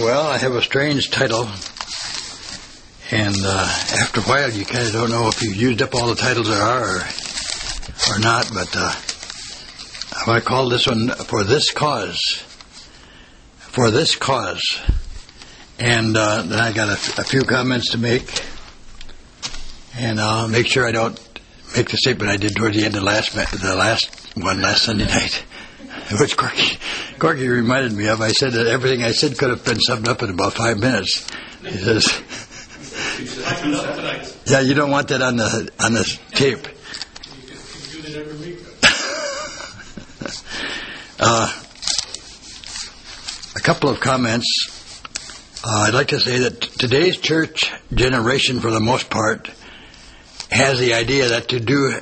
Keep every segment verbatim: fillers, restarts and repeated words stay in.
Well, I have a strange title, and uh, after a while you kind of don't know if you've used up all the titles there are or, or not, but uh, I call this one For This Cause. For This Cause. And uh, then I got a, f- a few comments to make, and I'll make sure I don't make the statement I did towards the end of last the last one last Sunday night, which Corky, Corky reminded me of. I said that everything I said could have been summed up in about five minutes. He says, "Yeah, you don't want that on the on the tape." uh, a couple of comments. Uh, I'd like to say that today's church generation, for the most part, has the idea that to do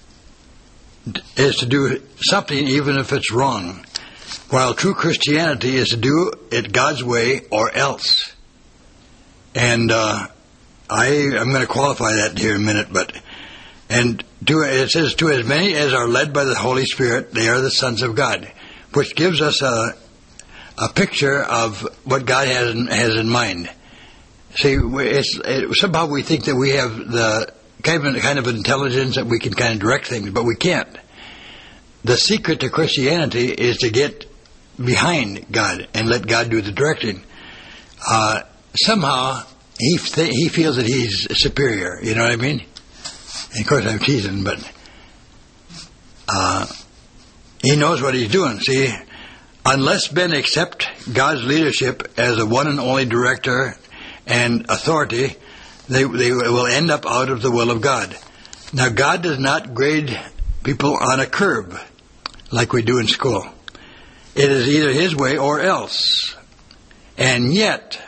is to do something even if it's wrong, while true Christianity is to do it God's way or else. And uh, I I'm going to qualify that here in a minute, but and to, it says to as many as are led by the Holy Spirit, they are the sons of God, which gives us a a picture of what God has in, has in mind. See, it's, it, somehow we think that we have the kind of, kind of intelligence that we can kind of direct things, but we can't. The secret to Christianity is to get behind God and let God do the directing. Uh, somehow he th- he feels that he's superior. You know what I mean? And of course, I'm teasing, but uh, he knows what he's doing. See. Unless men accept God's leadership as a one and only director and authority, they, they will end up out of the will of God. Now, God does not grade people on a curve like we do in school. It is either His way or else. And yet,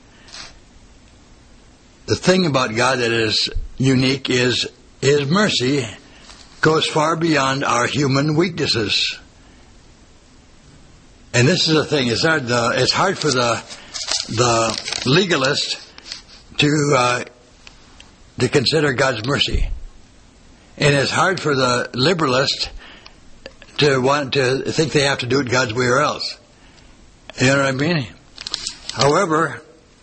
the thing about God that is unique is His mercy goes far beyond our human weaknesses. And this is the thing: it's hard. The, it's hard for the the legalist to uh, to consider God's mercy, and it's hard for the liberalist to want to think they have to do it God's way or else. You know what I mean? However,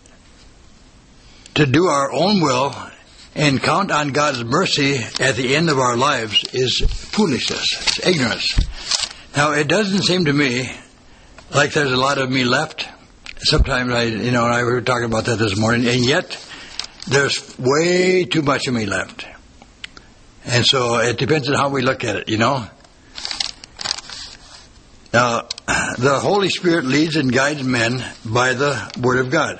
to do our own will and count on God's mercy at the end of our lives is foolishness. It's ignorance. Now, it doesn't seem to me like there's a lot of me left. Sometimes I, you know, and I were talking about that this morning, and yet there's way too much of me left. And so it depends on how we look at it, you know. Now, the Holy Spirit leads and guides men by the Word of God.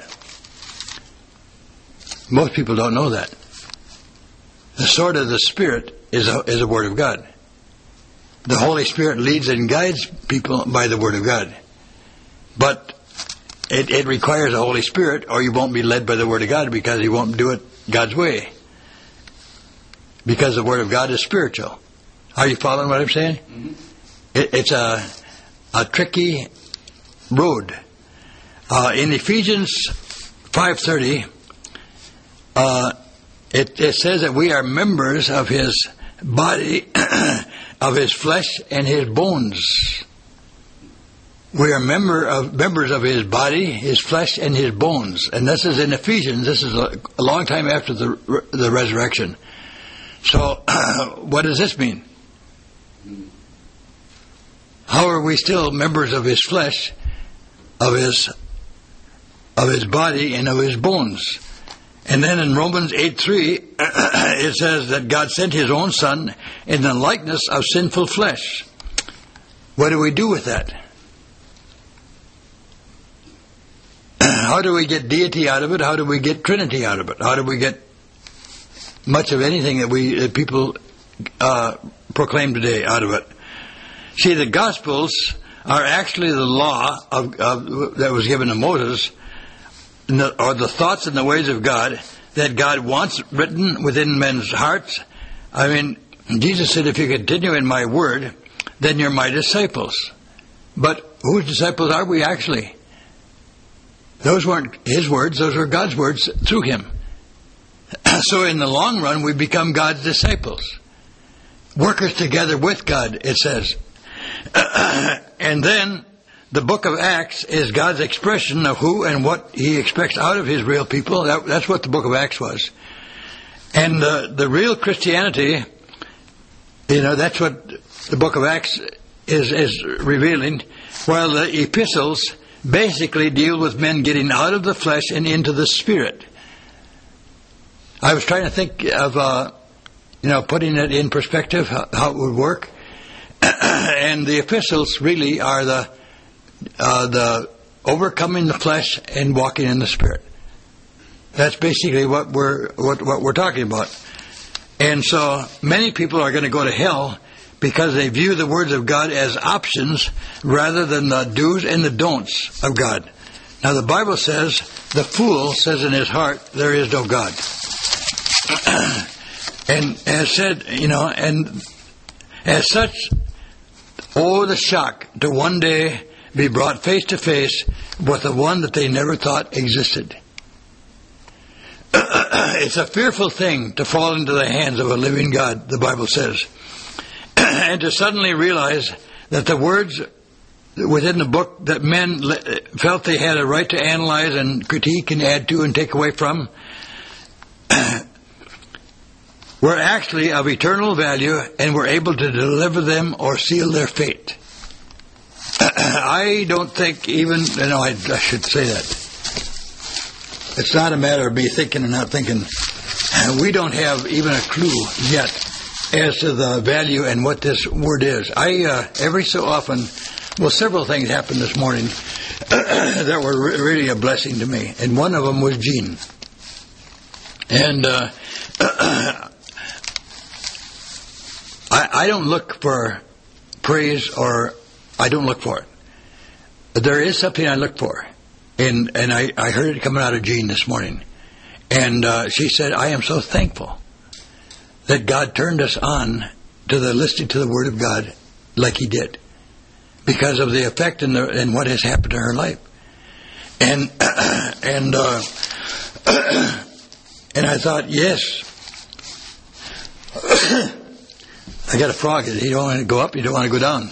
Most people don't know that. The sword of the Spirit is a, is a Word of God. The Holy Spirit leads and guides people by the Word of God. But it, it requires the Holy Spirit, or you won't be led by the Word of God, because you won't do it God's way. Because the Word of God is spiritual. Are you following what I'm saying? Mm-hmm. It, it's a, a tricky road. Uh, in Ephesians five thirty, uh, it, it says that we are members of His body, of His flesh and His bones. We are member of members of His body, His flesh, and His bones. And this is in Ephesians. This is a, a long time after the the resurrection. So, what does this mean? How are we still members of His flesh, of His of His body, and of His bones? And then in Romans eight three, it says that God sent His own Son in the likeness of sinful flesh. What do we do with that? How do we get deity out of it? How do we get Trinity out of it? How do we get much of anything that we that people uh, proclaim today out of it? See, the Gospels are actually the law of, of that was given to Moses, or the thoughts and the ways of God that God wants written within men's hearts. I mean, Jesus said, "If you continue in my word, then you're my disciples." But whose disciples are we actually? Those weren't His words, those were God's words through Him. So in the long run, we become God's disciples. Workers together with God, it says. And then the book of Acts is God's expression of who and what He expects out of His real people. That, that's what the book of Acts was. And the, the real Christianity, you know, that's what the book of Acts is, is revealing, while the epistles basically deal with men getting out of the flesh and into the spirit. I was trying to think of, uh, you know, putting it in perspective, how, how it would work. And the epistles really are the uh, the overcoming the flesh and walking in the spirit. That's basically what we're what, what we're talking about. And so many people are going to go to hell because they view the words of God as options rather than the do's and the don'ts of God. Now the Bible says, the fool says in his heart, there is no God. And as said, you know, and as such, oh, the shock to one day be brought face to face with the one that they never thought existed. It's a fearful thing to fall into the hands of a living God, the Bible says, and to suddenly realize that the words within the book that men felt they had a right to analyze and critique and add to and take away from were actually of eternal value and were able to deliver them or seal their fate. I don't think even, you know, I, I should say that. It's not a matter of me thinking and not thinking. We don't have even a clue yet as to the value and what this word is. I, uh, every so often, well, several things happened this morning that were re- really a blessing to me. And one of them was Jean. And uh, I, I don't look for praise, or I don't look for it. But there is something I look for. And and I, I heard it coming out of Jean this morning. And uh, she said, I am so thankful that God turned us on to the listening to the Word of God like He did, because of the effect and, the, and what has happened to her life. And and uh, and I thought, yes. I got a frog. You don't want to go up, you don't want to go down.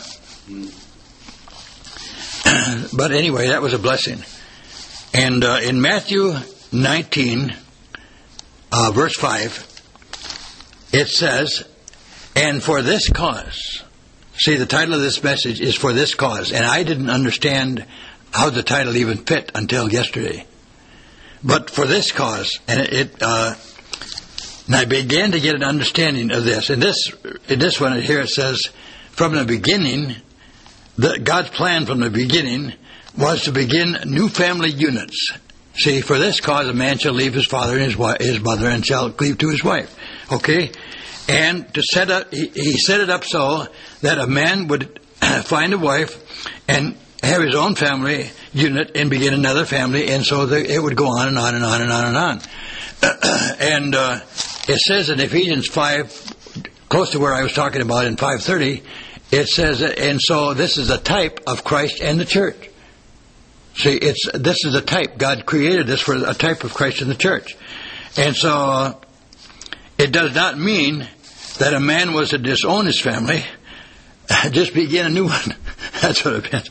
But anyway, that was a blessing. And uh, in Matthew nineteen, uh, verse five, it says, and for this cause, see, the title of this message is For This Cause, and I didn't understand how the title even fit until yesterday. But for this cause, and it, it uh, and I began to get an understanding of this. And this, in this one here, it says, from the beginning, the, God's plan from the beginning was to begin new family units. See, for this cause a man shall leave his father and his wife, his mother, and shall cleave to his wife. Okay? And to set up, he, he set it up so that a man would find a wife and have his own family unit and begin another family, and so the, it would go on and on and on and on and on. And uh, it says in Ephesians five, close to where I was talking about in five thirty, it says, and so this is a type of Christ and the church. See, it's this is a type. God created this for a type of Christ and the church. And so uh, it does not mean that a man was to disown his family, just begin a new one. That's what it meant.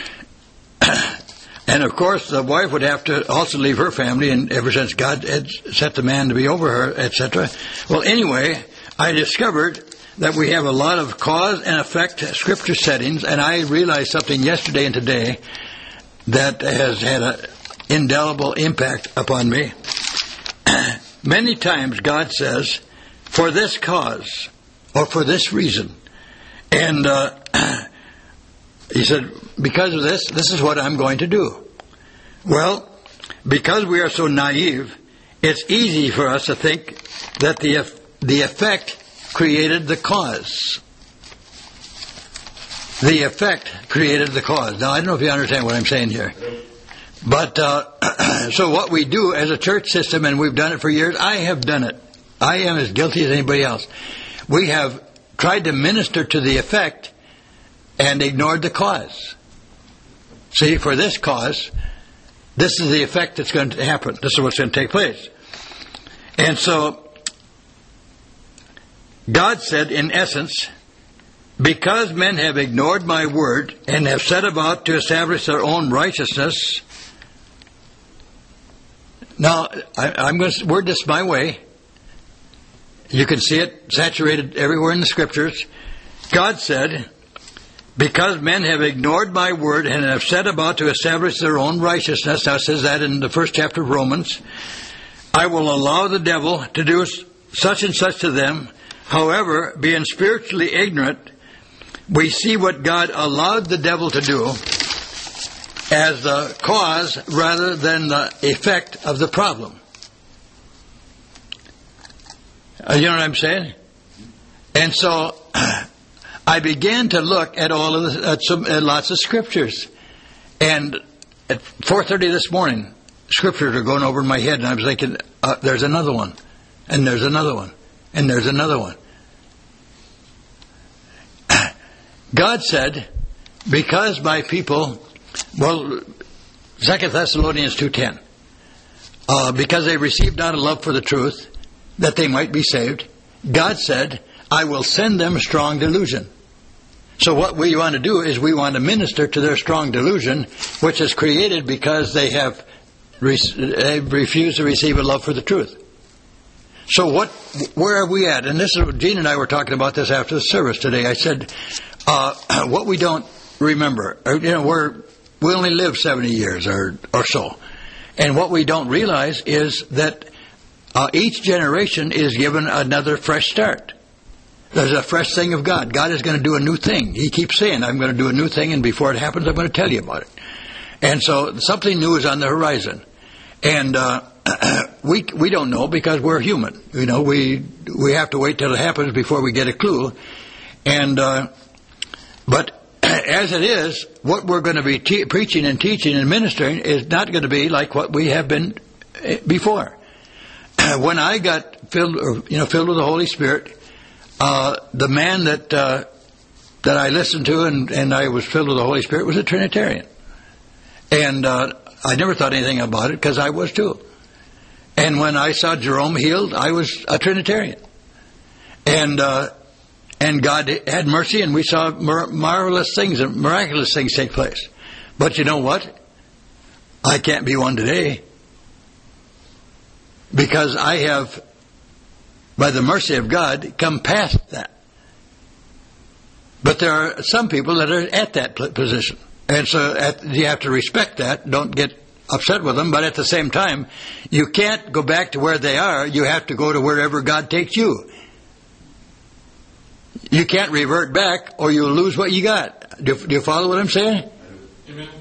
And of course, the wife would have to also leave her family, and ever since God had set the man to be over her, et cetera. Well, anyway, I discovered that we have a lot of cause and effect scripture settings, and I realized something yesterday and today that has had an indelible impact upon me. Many times God says, for this cause, or for this reason. And uh, He said, because of this, this is what I'm going to do. Well, because we are so naive, it's easy for us to think that the the effect created the cause. The effect created the cause. Now, I don't know if you understand what I'm saying here. But, uh, so what we do as a church system, and we've done it for years, I have done it. I am as guilty as anybody else. We have tried to minister to the effect and ignored the cause. See, for this cause, this is the effect that's going to happen. This is what's going to take place. And so, God said, in essence, because men have ignored my word and have set about to establish their own righteousness. Now, I, I'm going to word this my way. You can see it saturated everywhere in the Scriptures. God said, because men have ignored my word and have set about to establish their own righteousness, now it says that in the first chapter of Romans, I will allow the devil to do such and such to them. However, being spiritually ignorant, we see what God allowed the devil to do as the cause rather than the effect of the problem. Uh, you know what I'm saying? And so I began to look at all of the, at some, at lots of scriptures. And at four thirty this morning, scriptures are going over in my head, and I was thinking, uh, there's another one, and there's another one, and there's another one. God said, because my people, well, Second Thessalonians two ten, uh, because they received not a love for the truth, that they might be saved, God said, I will send them strong delusion. So what we want to do is we want to minister to their strong delusion, which is created because they have re- they refused to receive a love for the truth. So what? Where are we at? And this is, Gene and I were talking about this after the service today. I said, uh, what we don't remember, or, you know, we're we only live seventy years or or so, and what we don't realize is that uh, each generation is given another fresh start. There's a fresh thing of God. God is going to do a new thing. He keeps saying, I'm going to do a new thing, and before it happens, I'm going to tell you about it. And so something new is on the horizon. And uh, we we don't know because we're human. You know, we we have to wait till it happens before we get a clue. And uh, but as it is, what we're going to be te- preaching and teaching and ministering is not going to be like what we have been before. When I got filled, or, you know, filled with the Holy Spirit, Uh, the man that uh, that I listened to and, and I was filled with the Holy Spirit was a Trinitarian. And uh, I never thought anything about it because I was too. And when I saw Jerome healed, I was a Trinitarian. And uh, and God had mercy, and we saw mar- marvelous things and miraculous things take place. But you know what? I can't be one today because I have, by the mercy of God, come past that. But there are some people that are at that position. And so at, you have to respect that. Don't get upset with them. But at the same time, you can't go back to where they are. You have to go to wherever God takes you. You can't revert back or you'll lose what you got. Do, do you follow what I'm saying? Amen.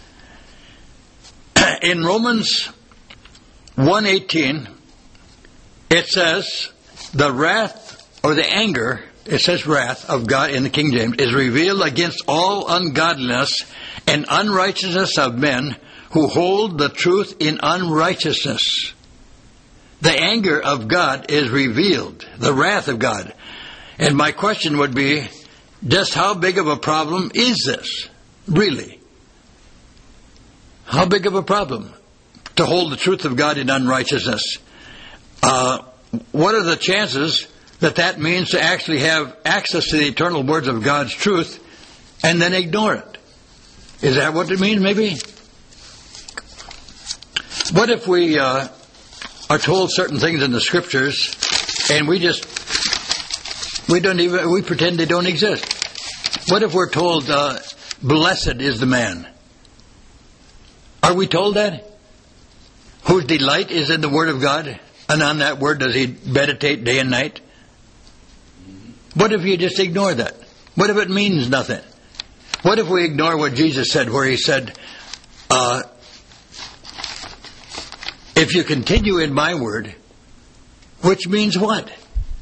In Romans one eighteen, it says, the wrath or the anger, it says wrath of God in the King James, is revealed against all ungodliness and unrighteousness of men who hold the truth in unrighteousness. The anger of God is revealed, the wrath of God. And my question would be, just how big of a problem is this, really? How big of a problem to hold the truth of God in unrighteousness? Uh, what are the chances that that means to actually have access to the eternal words of God's truth and then ignore it? Is that what it means, maybe? What if we uh, are told certain things in the Scriptures and we just, we don't even, we pretend they don't exist? What if we're told, uh, blessed is the man? Are we told that? Whose delight is in the Word of God? And on that Word does he meditate day and night? What if you just ignore that? What if it means nothing? What if we ignore what Jesus said, where he said, uh, if you continue in my word, which means what?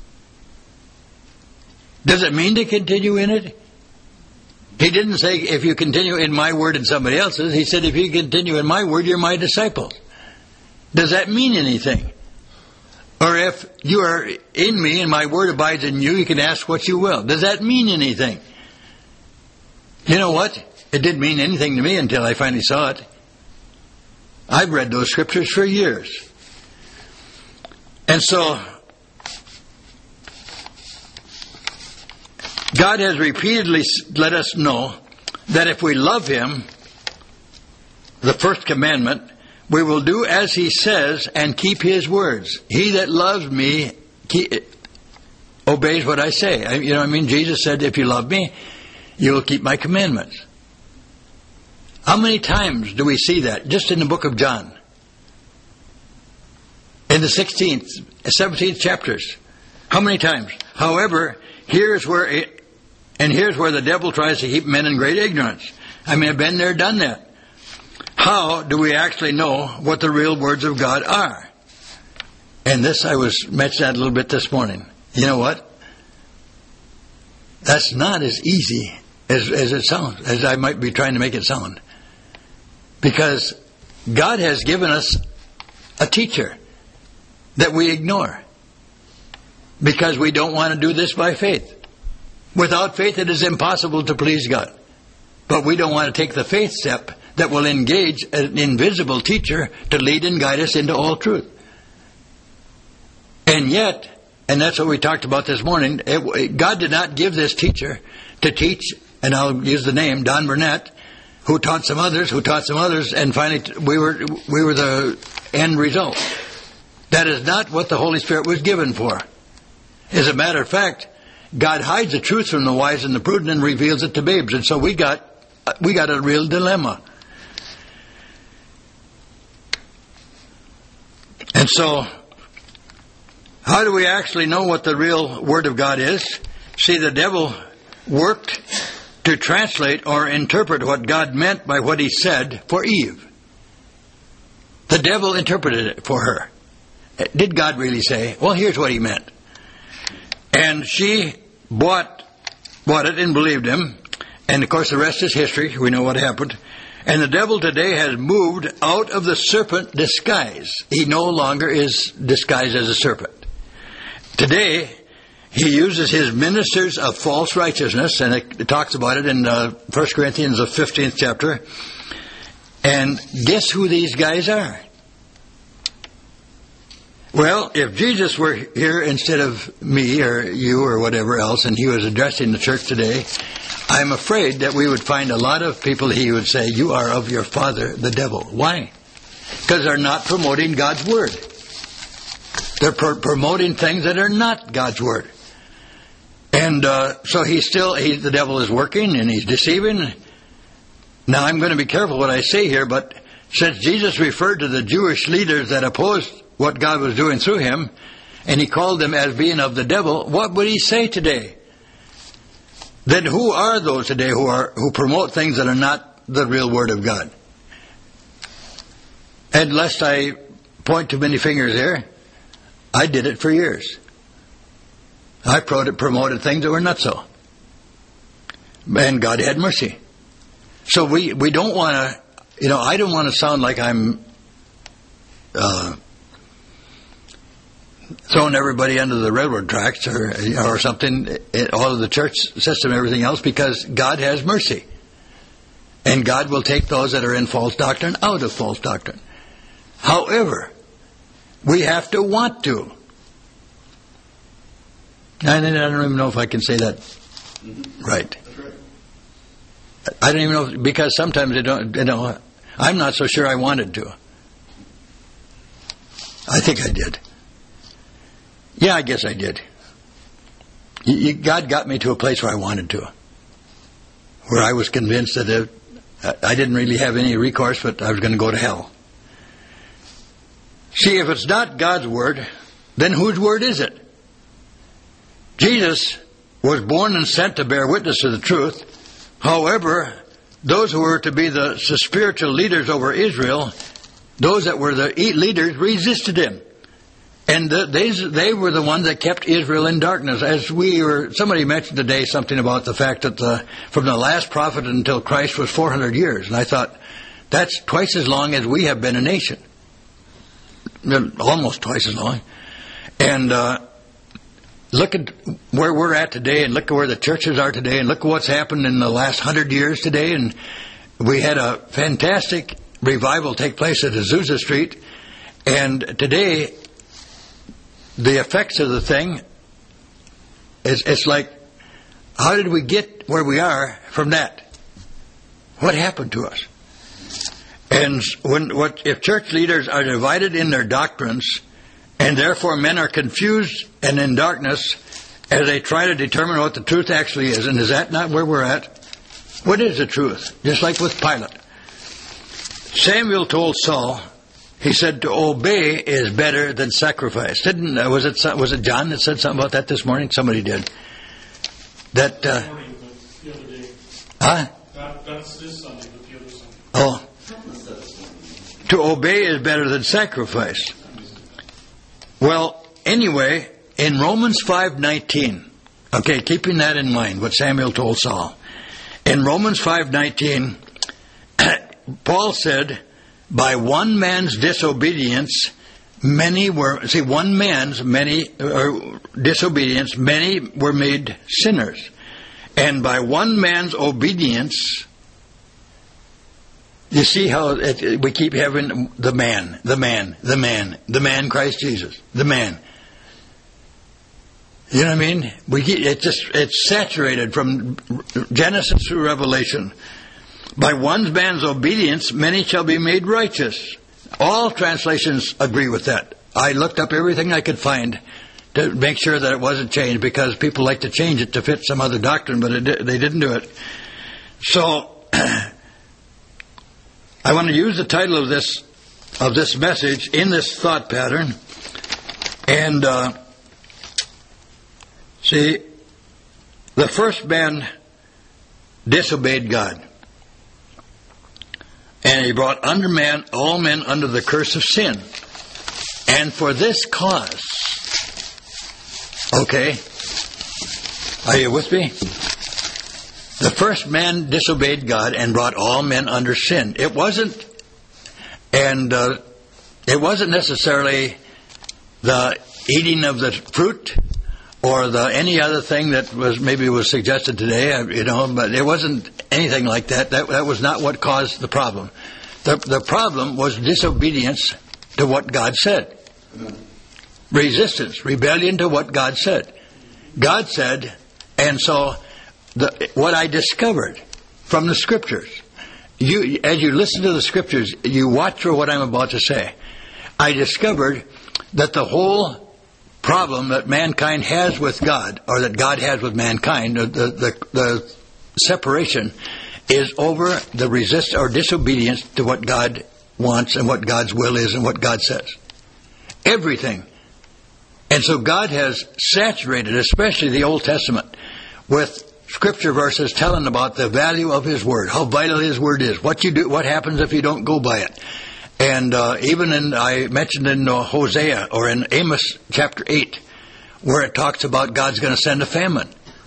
Does it mean to continue in it? He didn't say if you continue in my word and somebody else's. He said if you continue in my word, you're my disciples. Does that mean anything? Or if you are in me and my word abides in you, you can ask what you will. Does that mean anything? You know what? It didn't mean anything to me until I finally saw it. I've read those scriptures for years. And so, God has repeatedly let us know that if we love Him, the first commandment, we will do as He says and keep His words. He that loves me keep, obeys what I say. I, you know what I mean? Jesus said, if you love me, you will keep my commandments. How many times do we see that? Just in the book of John. In the sixteenth, seventeenth chapters. How many times? However, here's where it, and here's where the devil tries to keep men in great ignorance. I mean, I've been there, done that. How do we actually know what the real words of God are? And this, I was mentioning that a little bit this morning. You know what? That's not as easy as, as it sounds, as I might be trying to make it sound. Because God has given us a teacher that we ignore. Because we don't want to do this by faith. Without faith, it is impossible to please God. But we don't want to take the faith step that will engage an invisible teacher to lead and guide us into all truth. And yet, and that's what we talked about this morning, it, God did not give this teacher to teach, and I'll use the name, Don Burnett, who taught some others, who taught some others, and finally we were we were the end result. That is not what the Holy Spirit was given for. As a matter of fact, God hides the truth from the wise and the prudent and reveals it to babes. And so we got we got a real dilemma. And so, how do we actually know what the real Word of God is? See, the devil worked to translate or interpret what God meant by what He said for Eve. The devil interpreted it for her. Did God really say? Well, here's what He meant. And she bought, bought it and believed him. And of course the rest is history. We know what happened. And the devil today has moved out of the serpent disguise. He no longer is disguised as a serpent. Today, he uses his ministers of false righteousness, and it, it talks about it in uh, First Corinthians, the fifteenth chapter. And guess who these guys are? Well, if Jesus were here instead of me or you or whatever else, and He was addressing the church today, I'm afraid that we would find a lot of people He would say, you are of your father, the devil. Why? Because they're not promoting God's Word. They're pr- promoting things that are not God's Word. And uh, so he's still, he, the devil is working and he's deceiving. Now I'm going to be careful what I say here, but since Jesus referred to the Jewish leaders that opposed what God was doing through Him, and He called them as being of the devil, what would He say today? Then who are those today who are who promote things that are not the real Word of God? And lest I point too many fingers there, I did it for years. I promoted things that were not so. And God had mercy. So we, we don't want to, you know, I don't want to sound like I'm uh, throwing everybody under the railroad tracks or or something, all of the church system, everything else, because God has mercy. And God will take those that are in false doctrine out of false doctrine. However, we have to want to. I don't even know if I can say that mm-hmm. right. That's right. I don't even know, because sometimes I don't, you know, I'm not so sure I wanted to. I think I did. Yeah, I guess I did. You, you, God got me to a place where I wanted to. Where I was convinced that it, I didn't really have any recourse, but I was going to go to hell. See, if it's not God's Word, then whose word is it? Jesus was born and sent to bear witness to the truth. However, those who were to be the, the spiritual leaders over Israel, those that were the leaders, resisted Him. And the, they, they were the ones that kept Israel in darkness. As we were, somebody mentioned today something about the fact that the, from the last prophet until Christ was four hundred years. And I thought, that's twice as long as we have been a nation. Almost twice as long. And uh, look at where we're at today, and look at where the churches are today, and look at what's happened in the last hundred years today. And we had a fantastic revival take place at Azusa Street. And today, the effects of the thing, is it's like How did we get where we are from that? What happened to us? And when what if church leaders are divided in their doctrines, and therefore men are confused and in darkness as they try to determine what the truth actually is, and is that not where we're at? What is the truth? Just like with Pilate. Samuel told Saul, he said, to obey is better than sacrifice. Didn't uh, was it was it John that said something about that this morning? Somebody did. That. Uh, morning, but the other day. Huh? That, that's this Sunday, but the other Sunday. Oh. To obey is better than sacrifice. Well, anyway, in Romans five nineteen, okay, keeping that in mind, what Samuel told Saul. In Romans five nineteen, Paul said, by one man's disobedience, many were, see, one man's many or disobedience, many were made sinners. And by one man's obedience, you see how it, we keep having the man, the man, the man, the man Christ Jesus, the man. You know what I mean? We keep, it just it's saturated from Genesis through Revelation. By one man's obedience, many shall be made righteous. All translations agree with that. I looked up everything I could find to make sure that it wasn't changed, because people like to change it to fit some other doctrine, but it, they didn't do it. So I want to use the title of this of this message in this thought pattern, and uh, see, the first man disobeyed God, and he brought under man all men under the curse of sin, and for this cause. Okay, are you with me? The first man disobeyed God and brought all men under sin. It wasn't, and uh, it wasn't necessarily the eating of the fruit or the any other thing that was maybe was suggested today, you know. But it wasn't anything like that. That that was not what caused the problem. The the problem was disobedience to what God said, resistance, rebellion to what God said. God said, and so. The, what I discovered from the Scriptures, you, as you listen to the Scriptures, you watch for what I'm about to say. I discovered that the whole problem that mankind has with God, or that God has with mankind, the, the, the separation, is over the resist or disobedience to what God wants and what God's will is and what God says. Everything. And so God has saturated, especially the Old Testament, with Scripture verses telling about the value of His Word, how vital His Word is, what you do, what happens if you don't go by it. And uh, even in, I mentioned in uh, Hosea or in Amos chapter eight, where it talks about God's going to send a famine.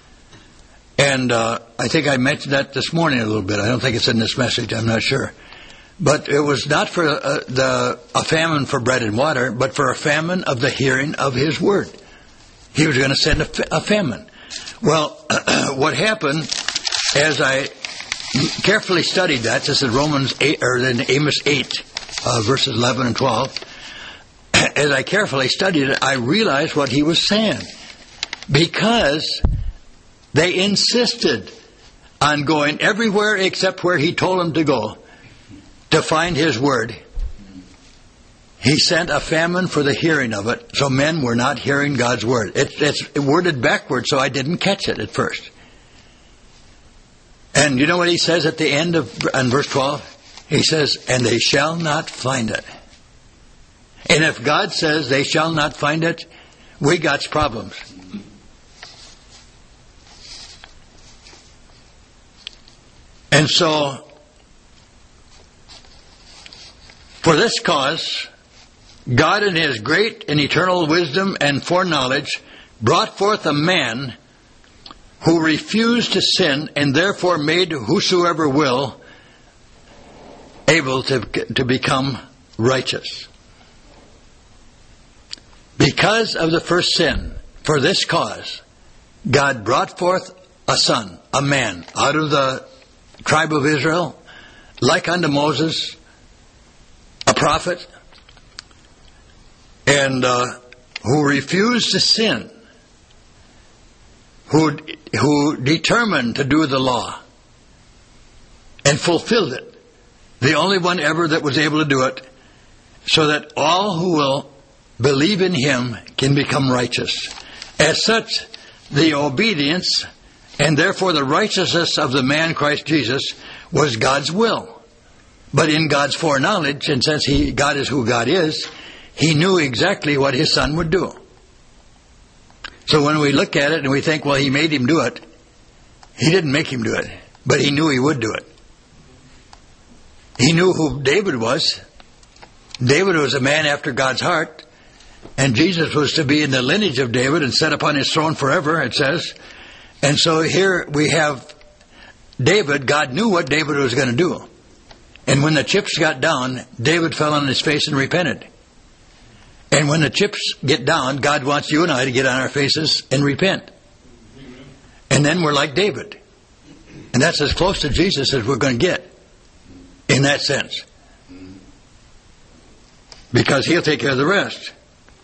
And uh, I think I mentioned that this morning a little bit. I don't think it's in this message, I'm not sure. But it was not for uh, the a famine for bread and water, but for a famine of the hearing of His Word. He was going to send a, fa- a famine. Well, what happened, as I carefully studied that, this is Romans eight, or in Amos eight, uh, verses eleven and twelve. As I carefully studied it, I realized what he was saying, because they insisted on going everywhere except where he told them to go to find his word. He sent a famine for the hearing of it, so men were not hearing God's word. It, it's worded backwards, so I didn't catch it at first. And you know what he says at the end of in verse twelve? He says, and they shall not find it. And if God says they shall not find it, we got problems. And so, for this cause, God in His great and eternal wisdom and foreknowledge brought forth a man who refused to sin and therefore made whosoever will able to, to become righteous. Because of the first sin, for this cause, God brought forth a son, a man, out of the tribe of Israel, like unto Moses, a prophet, and uh, who refused to sin, who, who determined to do the law and fulfilled it. The only one ever that was able to do it, so that all who will believe in Him can become righteous. As such, the obedience and therefore the righteousness of the man Christ Jesus was God's will. But in God's foreknowledge, and since he, God is who God is, He knew exactly what His Son would do. So when we look at it and we think, well, He made Him do it, He didn't make Him do it, but He knew He would do it. He knew who David was. David was a man after God's heart, and Jesus was to be in the lineage of David and set upon His throne forever, it says. And so here we have David. God knew what David was going to do. And when the chips got down, David fell on his face and repented. And when the chips get down, God wants you and I to get on our faces and repent. And then we're like David. And that's as close to Jesus as we're going to get in that sense. Because He'll take care of the rest.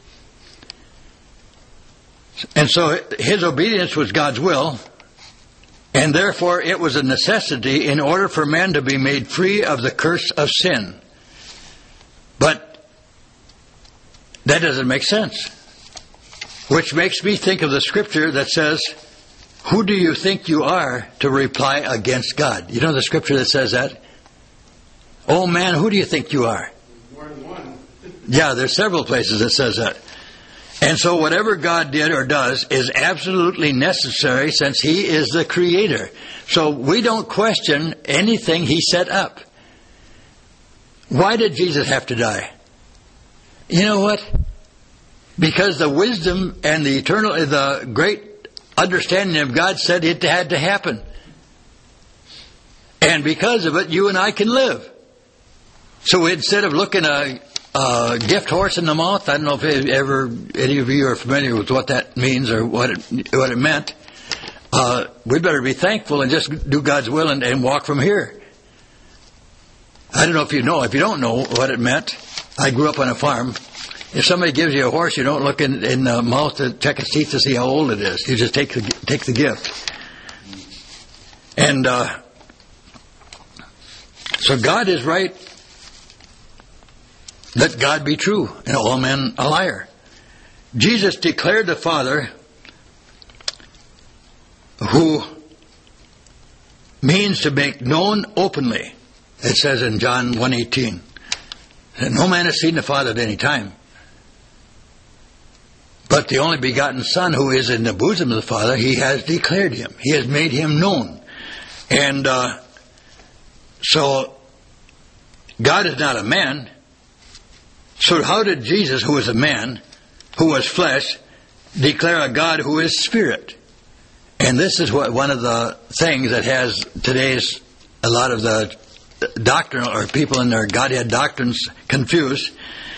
And so His obedience was God's will, and therefore it was a necessity in order for man to be made free of the curse of sin. But that doesn't make sense. Which makes me think of the scripture that says, who do you think you are to reply against God? You know the scripture that says that? Oh man, who do you think you are? More than one. Yeah, there's several places that says that. And so whatever God did or does is absolutely necessary since He is the Creator. So we don't question anything He set up. Why did Jesus have to die? You know what? Because the wisdom and the eternal, the great understanding of God said it had to happen. And because of it, you and I can live. So instead of looking a Uh, gift horse in the mouth. I don't know if ever any of you are familiar with what that means or what it what it meant. Uh, we better be thankful and just do God's will and, and walk from here. I don't know if you know. If you don't know what it meant, I grew up on a farm. If somebody gives you a horse, you don't look in, in the mouth to check its teeth to see how old it is. You just take the take the gift. And uh, so God is right. Let God be true, and all men a liar. Jesus declared the Father, who means to make known openly. It says in John one eighteen, that no man has seen the Father at any time. But the only begotten Son, who is in the bosom of the Father, He has declared Him. He has made Him known. And uh, so, God is not a man. So how did Jesus, who was a man, who was flesh, declare a God who is spirit? And this is what one of the things that has today's, a lot of the doctrinal, or people in their Godhead doctrines confused.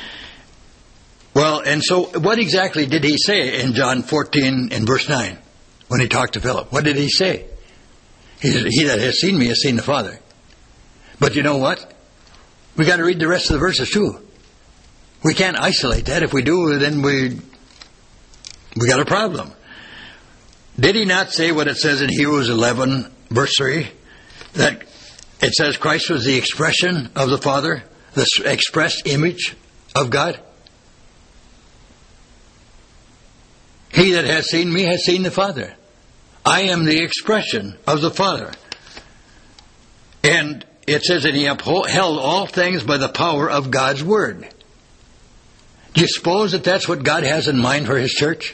Well, and so what exactly did He say in John fourteen in verse nine when He talked to Philip? What did He say? He said, he that has seen me has seen the Father. But you know what? We got to read the rest of the verses too. We can't isolate that. If we do, then we we got a problem. Did He not say what it says in Hebrews eleven, verse three? That it says Christ was the expression of the Father, the expressed image of God? He that has seen me has seen the Father. I am the expression of the Father. And it says that He upheld all things by the power of God's Word. Do you suppose that that's what God has in mind for His church?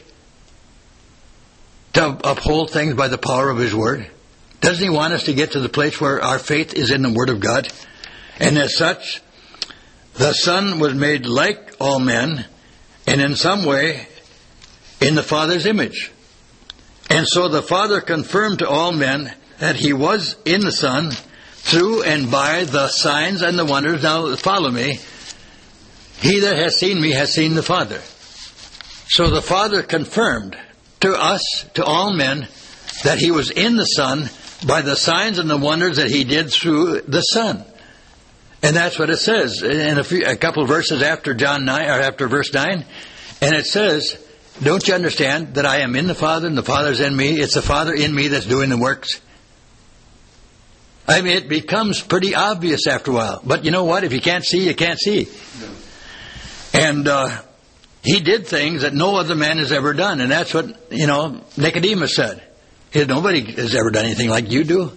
To uphold things by the power of His Word? Doesn't He want us to get to the place where our faith is in the Word of God? And as such, the Son was made like all men, and in some way, in the Father's image. And so the Father confirmed to all men that He was in the Son through and by the signs and the wonders. Now follow me. He that has seen me has seen the Father. So the Father confirmed to us, to all men, that He was in the Son by the signs and the wonders that He did through the Son. And that's what it says in a, few, a couple of verses after John nine, or after verse nine. And it says, don't you understand that I am in the Father and the Father's in me? It's the Father in me that's doing the works. I mean, it becomes pretty obvious after a while. But you know what? If you can't see, you can't see. No. And uh, he did things that no other man has ever done. And that's what, you know, Nicodemus said. He said, nobody has ever done anything like you do.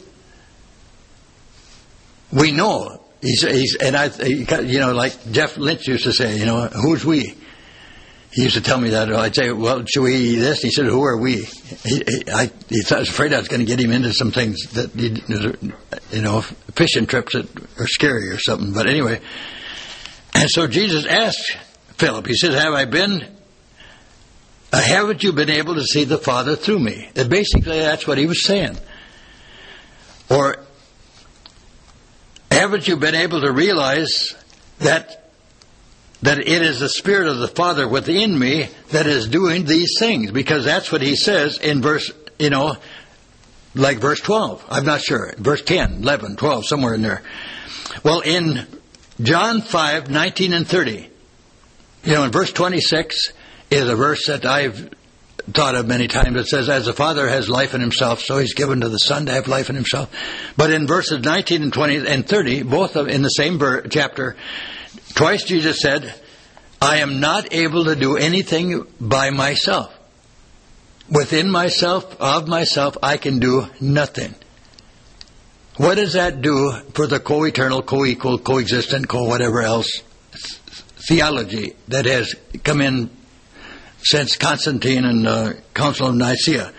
We know. He's, he's and I, you know, like Jeff Lynch used to say, you know, who's we? He used to tell me that. I'd say, well, should we eat this? He said, who are we? He, he, I, he I was afraid I was going to get him into some things that, you know, fishing trips that are scary or something. But anyway, and so Jesus asked Philip, he says, have I been, uh, haven't you been able to see the Father through me? And basically, that's what he was saying. Or, haven't you been able to realize that that it is the Spirit of the Father within me that is doing these things? Because that's what he says in verse, you know, like verse twelve. I'm not sure. Verse ten, eleven, twelve, somewhere in there. Well, in John five, nineteen and thirty, you know, in verse twenty-six is a verse that I've thought of many times. It says, as the Father has life in himself, so he's given to the Son to have life in himself. But in verses nineteen and twenty and thirty, both of, in the same ver- chapter, twice Jesus said, I am not able to do anything by myself. Within myself, of myself, I can do nothing. What does that do for the co-eternal, co-equal, co-existent, co-whatever else theology that has come in since Constantine and the Council of Nicaea?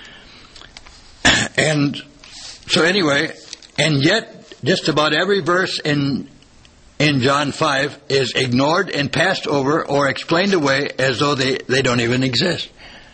And so anyway, and yet just about every verse in in John five is ignored and passed over or explained away as though they, they don't even exist.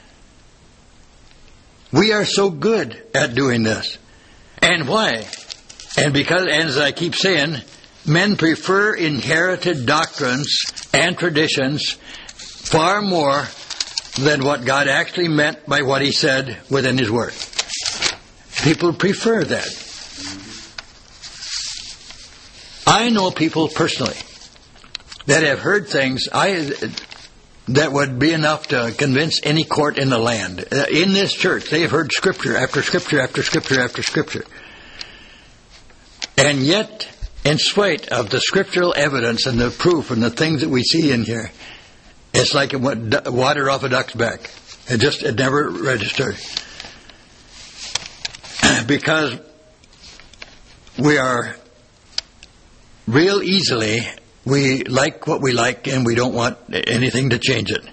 We are so good at doing this. And why? And because, and as I keep saying, men prefer inherited doctrines and traditions far more than what God actually meant by what he said within his word. People prefer that. I know people personally that have heard things I that would be enough to convince any court in the land. In this church, they have heard scripture after scripture after scripture after scripture. And yet, in spite of the scriptural evidence and the proof and the things that we see in here, it's like it went water off a duck's back. It just, it never registered. Because we are real easily, we like what we like and we don't want anything to change it.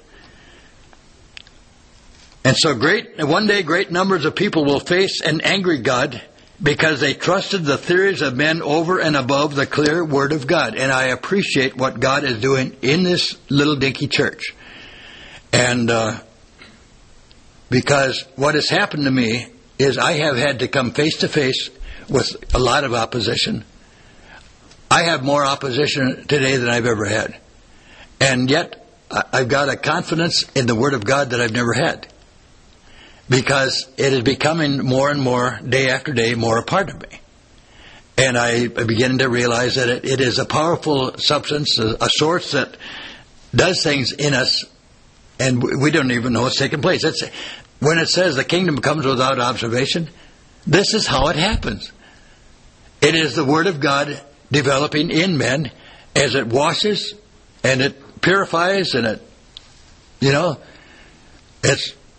And so great, one day great numbers of people will face an angry God because they trusted the theories of men over and above the clear Word of God. And I appreciate what God is doing in this little dinky church. And uh, because what has happened to me is I have had to come face to face with a lot of opposition. I have more opposition today than I've ever had. And yet, I've got a confidence in the Word of God that I've never had. Because it is becoming more and more, day after day, more a part of me. And I begin to realize that it, it is a powerful substance, a, a source that does things in us, and we don't even know it's taking place. It's, when it says the kingdom comes without observation, this is how it happens. It is the Word of God developing in men as it washes and it purifies and it, you know, it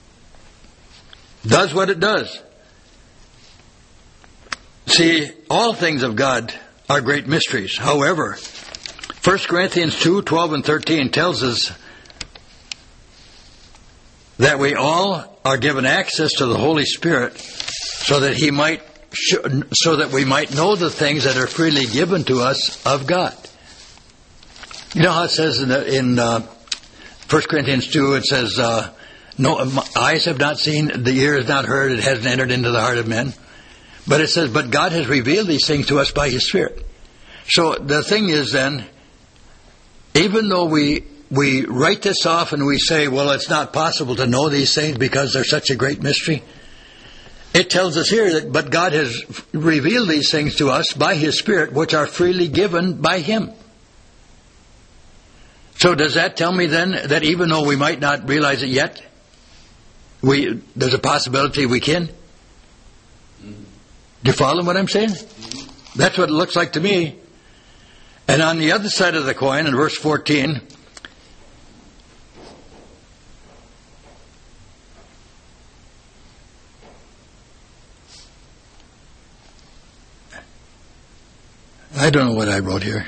does what it does. See, all things of God are great mysteries. However, First Corinthians two, twelve and thirteen tells us that we all are given access to the Holy Spirit so that He might so that we might know the things that are freely given to us of God. You know how it says in, the, in uh, First Corinthians two, it says, uh, "No eyes have not seen, the ear has not heard, it hasn't entered into the heart of men." But it says, "But God has revealed these things to us by His Spirit." So the thing is then, even though we we write this off and we say, "Well, it's not possible to know these things because they're such a great mystery," it tells us here that, but God has revealed these things to us by His Spirit, which are freely given by Him. So does that tell me then that even though we might not realize it yet, we there's a possibility we can? Do you follow what I'm saying? That's what it looks like to me. And on the other side of the coin, in verse fourteen, I don't know what I wrote here.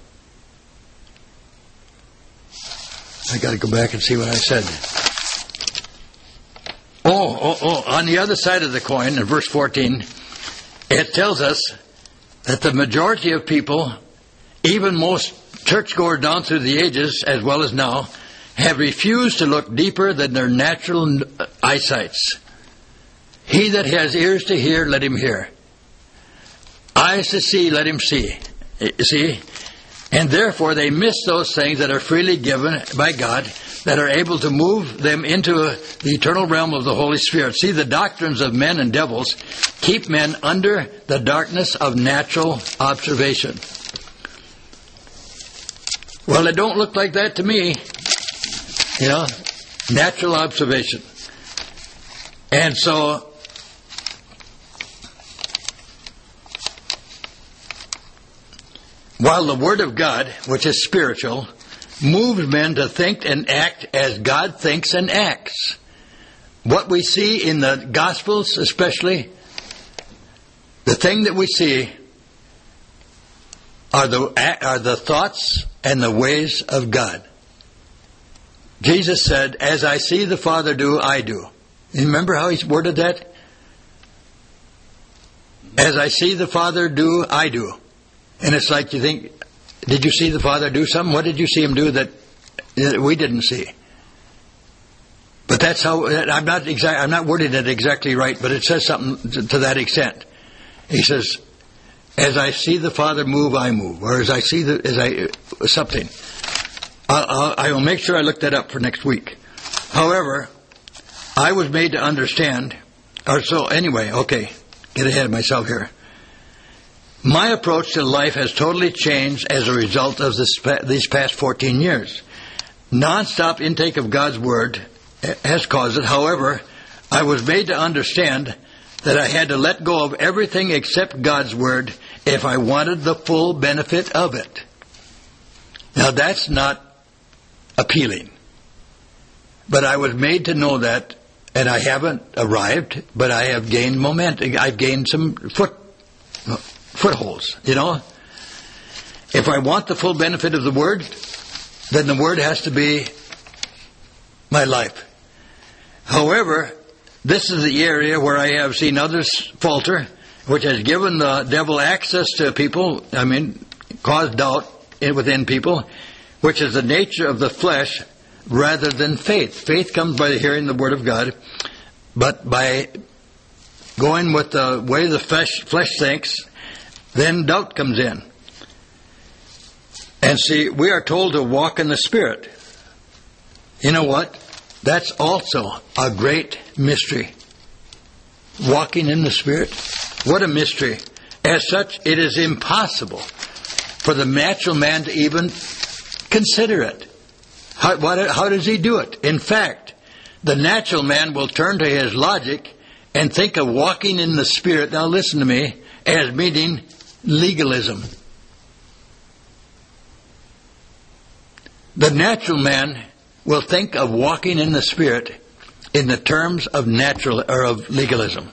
I got to go back and see what I said. Oh, oh, oh, on the other side of the coin, in verse fourteen, it tells us that the majority of people, even most churchgoers down through the ages, as well as now, have refused to look deeper than their natural eyesights. He that has ears to hear, let him hear. Eyes to see, let him see. See? And therefore they miss those things that are freely given by God, that are able to move them into the eternal realm of the Holy Spirit. See, the doctrines of men and devils keep men under the darkness of natural observation. Well, it don't look like that to me. You know, natural observation. And so, while the Word of God, which is spiritual, moves men to think and act as God thinks and acts. What we see in the Gospels especially, the thing that we see are the, are the thoughts and the ways of God. Jesus said, as I see the Father do, I do. You remember how he worded that? As I see the Father do, I do. And it's like you think, did you see the Father do something? What did you see him do that we didn't see? But that's how, I'm not exact, I'm not wording it exactly right, but it says something to, to that extent. He says, as I see the Father move, I move. Or as I see the, as I, something. I'll, I'll, I will make sure I look that up for next week. However, I was made to understand, or so anyway, okay, get ahead of myself here. My approach to life has totally changed as a result of this, these past fourteen years. Non-stop intake of God's Word has caused it. However, I was made to understand that I had to let go of everything except God's Word if I wanted the full benefit of it. Now that's not appealing. But I was made to know that, and I haven't arrived, but I have gained momentum. I've gained some foot... footholds, you know. If I want the full benefit of the Word, then the Word has to be my life. However, this is the area where I have seen others falter, which has given the devil access to people, I mean, caused doubt within people, which is the nature of the flesh rather than faith. Faith comes by hearing the Word of God, but by going with the way the flesh, flesh thinks, then doubt comes in. And see, we are told to walk in the Spirit. You know what? That's also a great mystery. Walking in the Spirit. What a mystery. As such, it is impossible for the natural man to even consider it. How, what, how does he do it? In fact, the natural man will turn to his logic and think of walking in the Spirit, now listen to me, as meaning legalism. The natural man will think of walking in the Spirit in the terms of natural or of legalism.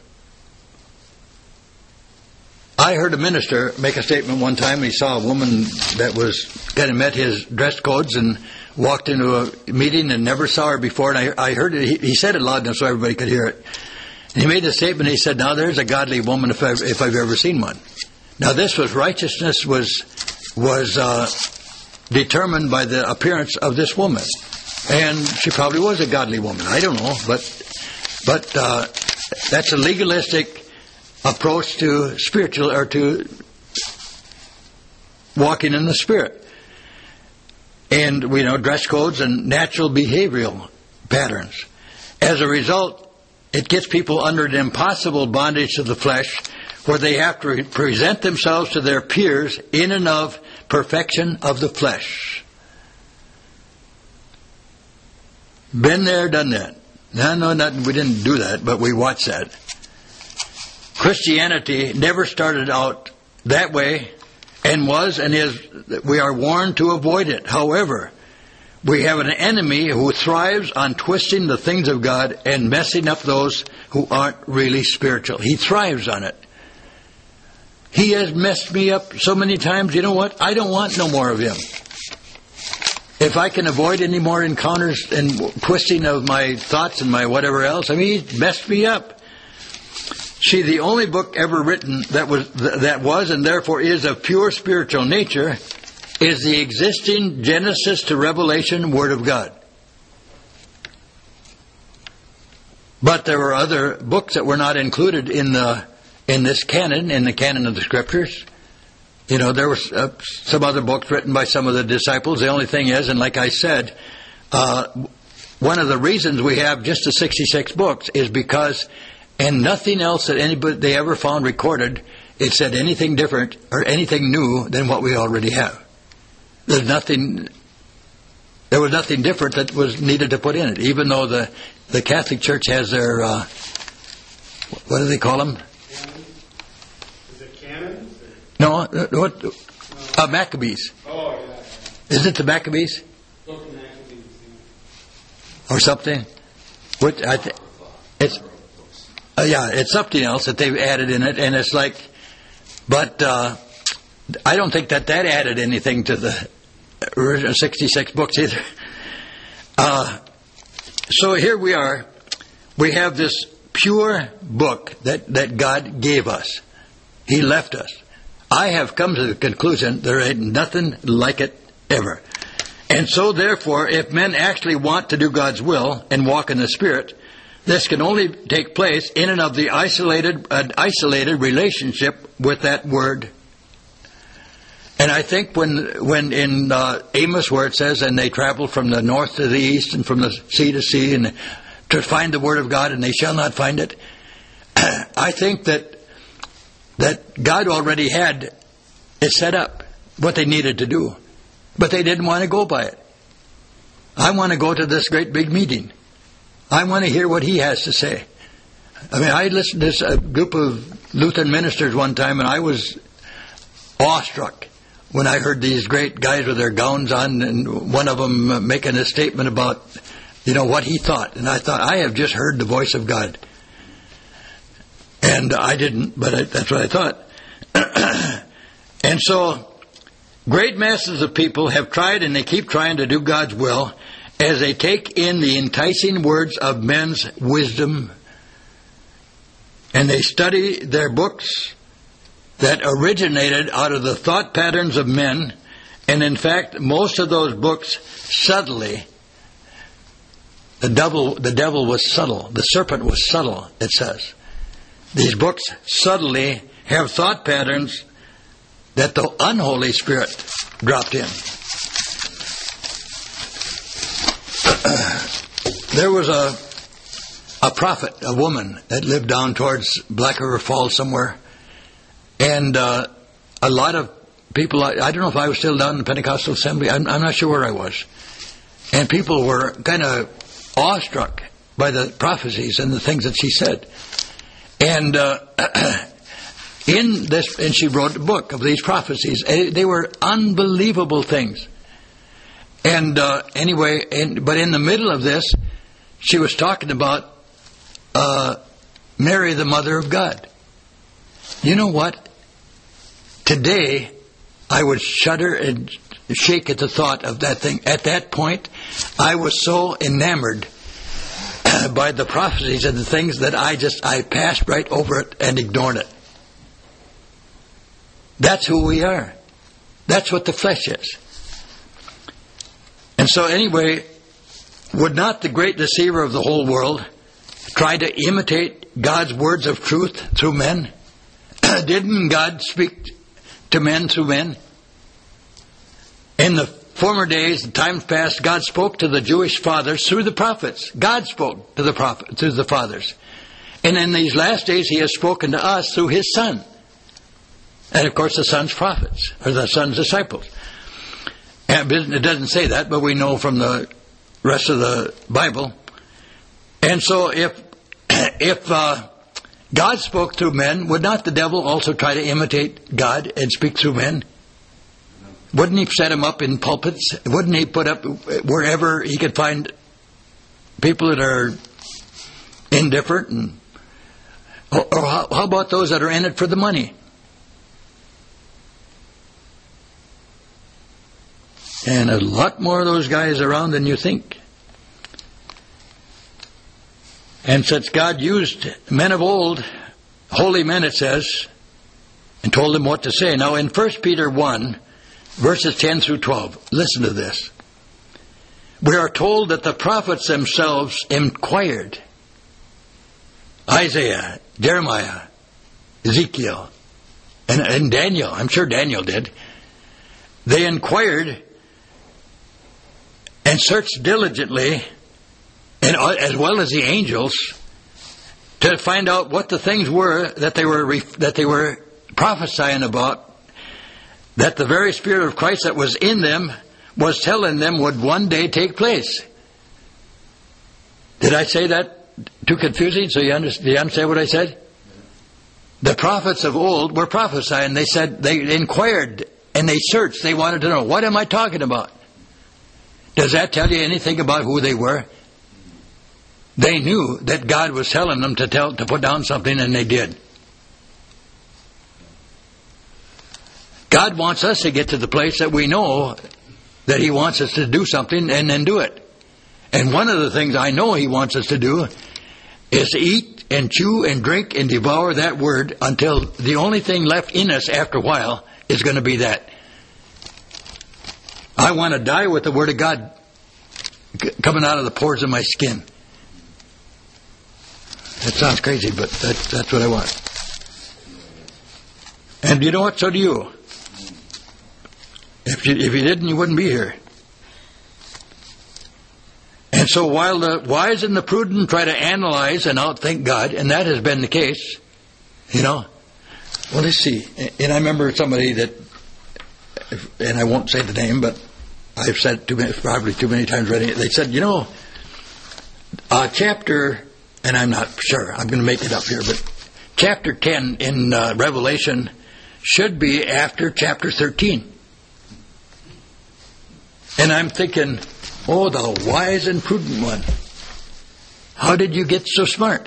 I heard a minister make a statement one time. He saw a woman that was kind of met his dress codes and walked into a meeting and never saw her before. And I, I heard it. He, he said it loud enough so everybody could hear it. And he made a statement. He said, "Now there's a godly woman if I've, if I've ever seen one." Now this was righteousness was was uh, determined by the appearance of this woman, and she probably was a godly woman. I don't know, but but uh, that's a legalistic approach to spiritual or to walking in the Spirit, and we know dress codes and natural behavioral patterns. As a result, it gets people under an impossible bondage to the flesh, where they have to present themselves to their peers in and of perfection of the flesh. Been there, done that. No, no, not, we didn't do that, but we watched that. Christianity never started out that way, and was and is, we are warned to avoid it. However, we have an enemy who thrives on twisting the things of God and messing up those who aren't really spiritual. He thrives on it. He has messed me up so many times. You know what? I don't want no more of him. If I can avoid any more encounters and twisting of my thoughts and my whatever else, I mean, he messed me up. See, the only book ever written that was that was and therefore is of pure spiritual nature is the existing Genesis to Revelation Word of God. But there were other books that were not included in the in this canon, in the canon of the Scriptures. You know, there were uh, some other books written by some of the disciples. The only thing is, and like I said, uh, one of the reasons we have just the sixty-six books is because, and nothing else that anybody they ever found recorded, it said anything different or anything new than what we already have. There's nothing. There was nothing different that was needed to put in it, even though the the Catholic Church has their uh, what do they call them? Is it canon? No, what? Uh, Maccabees. Oh, yeah. Is it the Maccabees? Book of Maccabees. Or something? What? I th- it's uh, yeah, it's something else that they've added in it, and it's like, but uh, I don't think that that added anything to the original sixty-six books either. Uh, so here we are. We have this pure book that, that God gave us. He left us. I have come to the conclusion there ain't nothing like it ever. And so therefore, if men actually want to do God's will and walk in the Spirit, this can only take place in and of the isolated, uh, isolated relationship with that Word. And I think when when in uh, Amos where it says, and they traveled from the north to the east and from the sea to sea and to find the Word of God and they shall not find it, I think that that God already had it set up, what they needed to do. But they didn't want to go by it. I want to go to this great big meeting. I want to hear what he has to say. I mean, I listened to this a group of Lutheran ministers one time and I was awestruck when I heard these great guys with their gowns on and one of them making a statement about, you know, what he thought. And I thought, I have just heard the voice of God. And I didn't, but I, that's what I thought. And so, great masses of people have tried and they keep trying to do God's will as they take in the enticing words of men's wisdom and they study their books that originated out of the thought patterns of men. And in fact, most of those books subtly, the devil, the devil was subtle, the serpent was subtle, it says. These books subtly have thought patterns that the unholy spirit dropped in. There was a a prophet, a woman that lived down towards Black River Falls somewhere, and uh, a lot of people. I, I don't know if I was still down in the Pentecostal Assembly. I'm, I'm not sure where I was, and people were kind of awestruck by the prophecies and the things that she said, and. Uh, In this, and she wrote a book of these prophecies. They were unbelievable things. And uh, anyway, and, but in the middle of this, she was talking about uh, Mary, the Mother of God. You know what? Today, I would shudder and shake at the thought of that thing. At that point, I was so enamored by the prophecies and the things that I just, I passed right over it and ignored it. That's who we are. That's what the flesh is. And so anyway, would not the great deceiver of the whole world try to imitate God's words of truth through men? Didn't God speak to men through men? In the former days, the times past, God spoke to the Jewish fathers through the prophets. God spoke to the prophet, through the fathers. And in these last days, He has spoken to us through His Son. And of course the Son's prophets, or the Son's disciples. And it doesn't say that, but we know from the rest of the Bible. And so if if uh, God spoke through men, would not the devil also try to imitate God and speak through men? Wouldn't he set him up in pulpits? Wouldn't he put up wherever he could find people that are indifferent? And, or or how, how about those that are in it for the money? And a lot more of those guys around than you think. And since God used men of old, holy men it says, and told them what to say. Now in First Peter one, verses ten through twelve, listen to this. We are told that the prophets themselves inquired. Isaiah, Jeremiah, Ezekiel, and, and Daniel. I'm sure Daniel did. They inquired and searched diligently, and as well as the angels, to find out what the things were that they were that they were prophesying about. That the very Spirit of Christ that was in them was telling them would one day take place. Did I say that too confusing? So you understand, do you understand what I said? The prophets of old were prophesying. They said, they inquired and they searched. They wanted to know, what am I talking about? Does that tell you anything about who they were? They knew that God was telling them to tell to put down something, and they did. God wants us to get to the place that we know that He wants us to do something and then do it. And one of the things I know He wants us to do is to eat and chew and drink and devour that Word until the only thing left in us after a while is going to be that. I want to die with the Word of God coming out of the pores of my skin. That sounds crazy, but that, that's what I want. And you know what? So do you. If you, if you didn't, you wouldn't be here. And so while the wise and the prudent try to analyze and outthink God, and that has been the case, you know, well, let's see. And I remember somebody that, and I won't say the name, but I've said it too many, probably too many times already. They said, you know, uh, chapter, and I'm not sure, I'm going to make it up here, but chapter ten in uh, Revelation should be after chapter thirteen. And I'm thinking, oh, the wise and prudent one. How did you get so smart?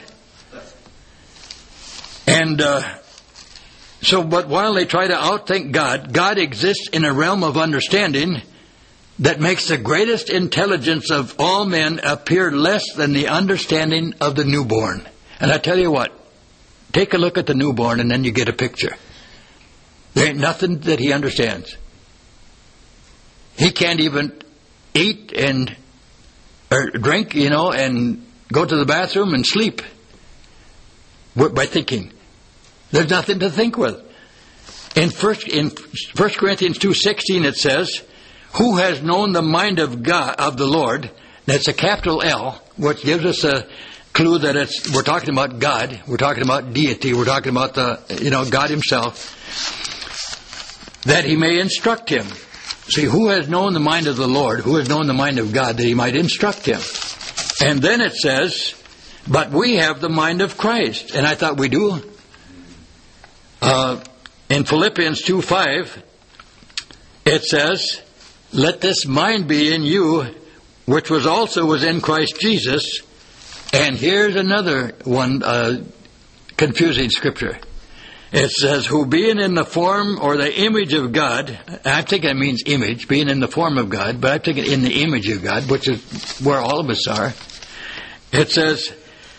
And uh, so, but while they try to outthink God, God exists in a realm of understanding that makes the greatest intelligence of all men appear less than the understanding of the newborn. And I tell you what, take a look at the newborn and then you get a picture. There ain't nothing that he understands. He can't even eat and or drink, you know, and go to the bathroom and sleep by thinking. There's nothing to think with. In first in First Corinthians two sixteen it says, "Who has known the mind of God of the Lord?" That's a capital L, which gives us a clue that it's we're talking about God. We're talking about deity. We're talking about the you know God Himself. That He may instruct him. See, who has known the mind of the Lord? Who has known the mind of God that He might instruct him? And then it says, but we have the mind of Christ. And I thought we do. Uh, in Philippians two five, it says, let this mind be in you, which was also was in Christ Jesus. And here's another one, uh, confusing scripture. It says, who being in the form or the image of God, I'm thinking it means image, being in the form of God, but I'm thinking in the image of God, which is where all of us are. It says,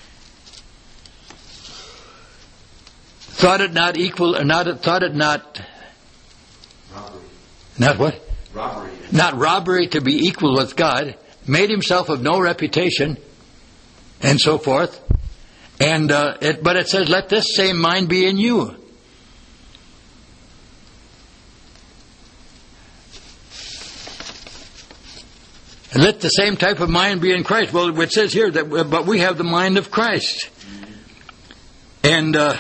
thought it not equal, or not thought it not, robbery. Not what? Robbery. Not robbery to be equal with God, made himself of no reputation, and so forth. And uh, it, but it says, let this same mind be in you. And let the same type of mind be in Christ. Well, it says here that, but we have the mind of Christ. And uh,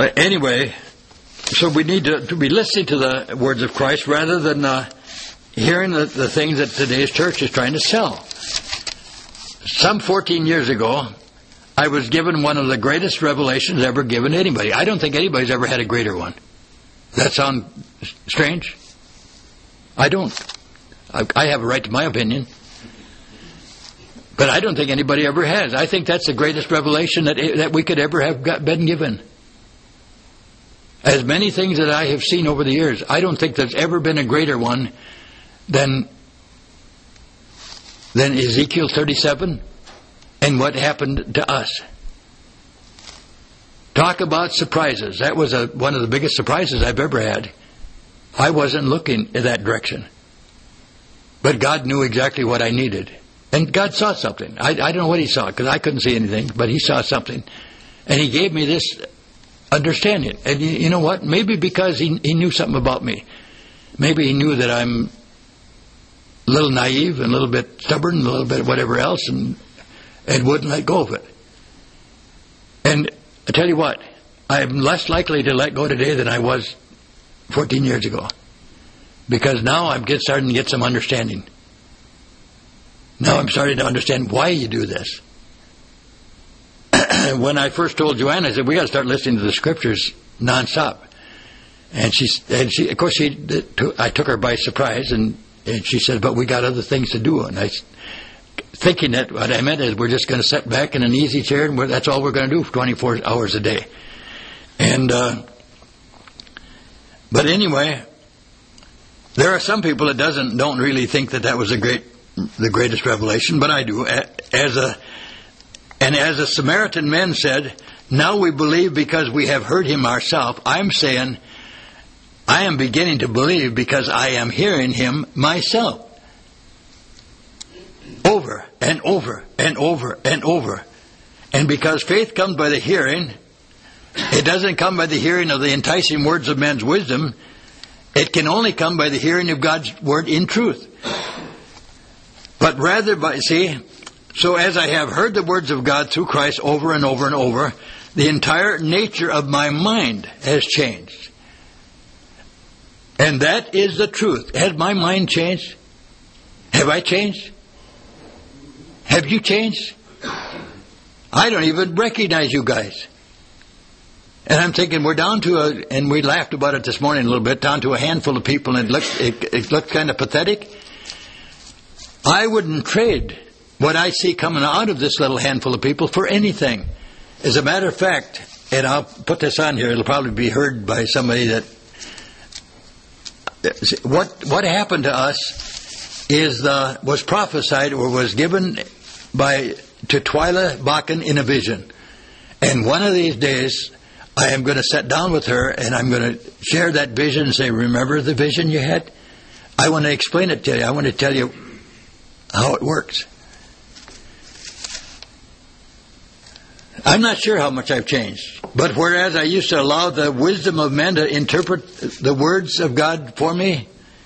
But anyway, so we need to, to be listening to the words of Christ rather than uh, hearing the, the things that today's church is trying to sell. Some fourteen years ago, I was given one of the greatest revelations ever given to anybody. I don't think anybody's ever had a greater one. Does that sound strange? I don't. I, I have a right to my opinion. But I don't think anybody ever has. I think that's the greatest revelation that that we could ever have got, been given. As many things that I have seen over the years, I don't think there's ever been a greater one than, than Ezekiel thirty-seven and what happened to us. Talk about surprises. That was a, one of the biggest surprises I've ever had. I wasn't looking in that direction. But God knew exactly what I needed. And God saw something. I, I don't know what He saw, because I couldn't see anything, but He saw something. And He gave me this understanding. And you, you know what? Maybe because he, he knew something about me. Maybe He knew that I'm a little naive and a little bit stubborn and a little bit whatever else, and, and wouldn't let go of it. And I tell you what, I'm less likely to let go today than I was fourteen years ago. Because now I'm get, starting to get some understanding. Now I'm starting to understand why you do this. When I first told Joanna, I said, we got to start listening to the Scriptures nonstop. And she, and she, of course, she, I took her by surprise, and, and she said, but we got other things to do. And I, thinking that what I meant is we're just going to sit back in an easy chair, and we're, that's all we're going to do for twenty-four hours a day. And, uh, but anyway, there are some people that doesn't don't really think that that was a great, the greatest revelation, but I do. As a and as a Samaritan man said, now we believe because we have heard Him ourselves. I'm saying, I am beginning to believe because I am hearing Him myself, over and over and over and over. And because faith comes by the hearing, it doesn't come by the hearing of the enticing words of men's wisdom. It can only come by the hearing of God's word in truth. But rather by, see, so as I have heard the words of God through Christ over and over and over, the entire nature of my mind has changed. And that is the truth. Has my mind changed? Have I changed? Have you changed? I don't even recognize you guys. And I'm thinking we're down to a, and we laughed about it this morning a little bit, down to a handful of people, and it looked, it, it looked kind of pathetic. I wouldn't trade what I see coming out of this little handful of people for anything. As a matter of fact, and I'll put this on here, it'll probably be heard by somebody that, what what happened to us is the, was prophesied or was given by to Twyla Bakken in a vision. And one of these days, I am going to sit down with her and I'm going to share that vision and say, remember the vision you had? I want to explain it to you. I want to tell you how it works. I'm not sure how much I've changed. But whereas I used to allow the wisdom of men to interpret the words of God for me,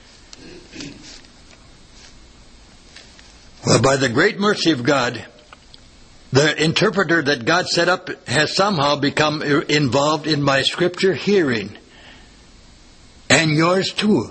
well, by the great mercy of God, the interpreter that God set up has somehow become involved in my Scripture hearing. And yours too.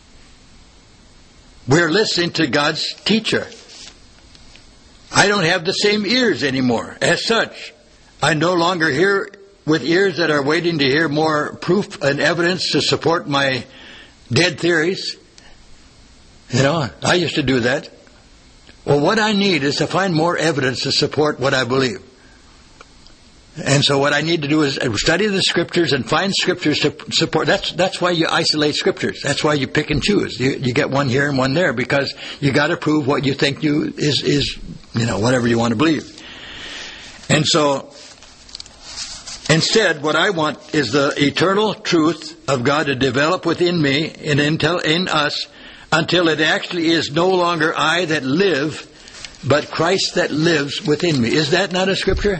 We're listening to God's teacher. I don't have the same ears anymore. As such, I no longer hear with ears that are waiting to hear more proof and evidence to support my dead theories. You know, I used to do that. Well, what I need is to find more evidence to support what I believe. And so what I need to do is study the Scriptures and find Scriptures to support. That's that's why you isolate Scriptures. That's why you pick and choose. You, you get one here and one there because you got to prove what you think you is is you know whatever you want to believe. And so instead, what I want is the eternal truth of God to develop within me and until in us until it actually is no longer I that live, but Christ that lives within me. Is that not a Scripture?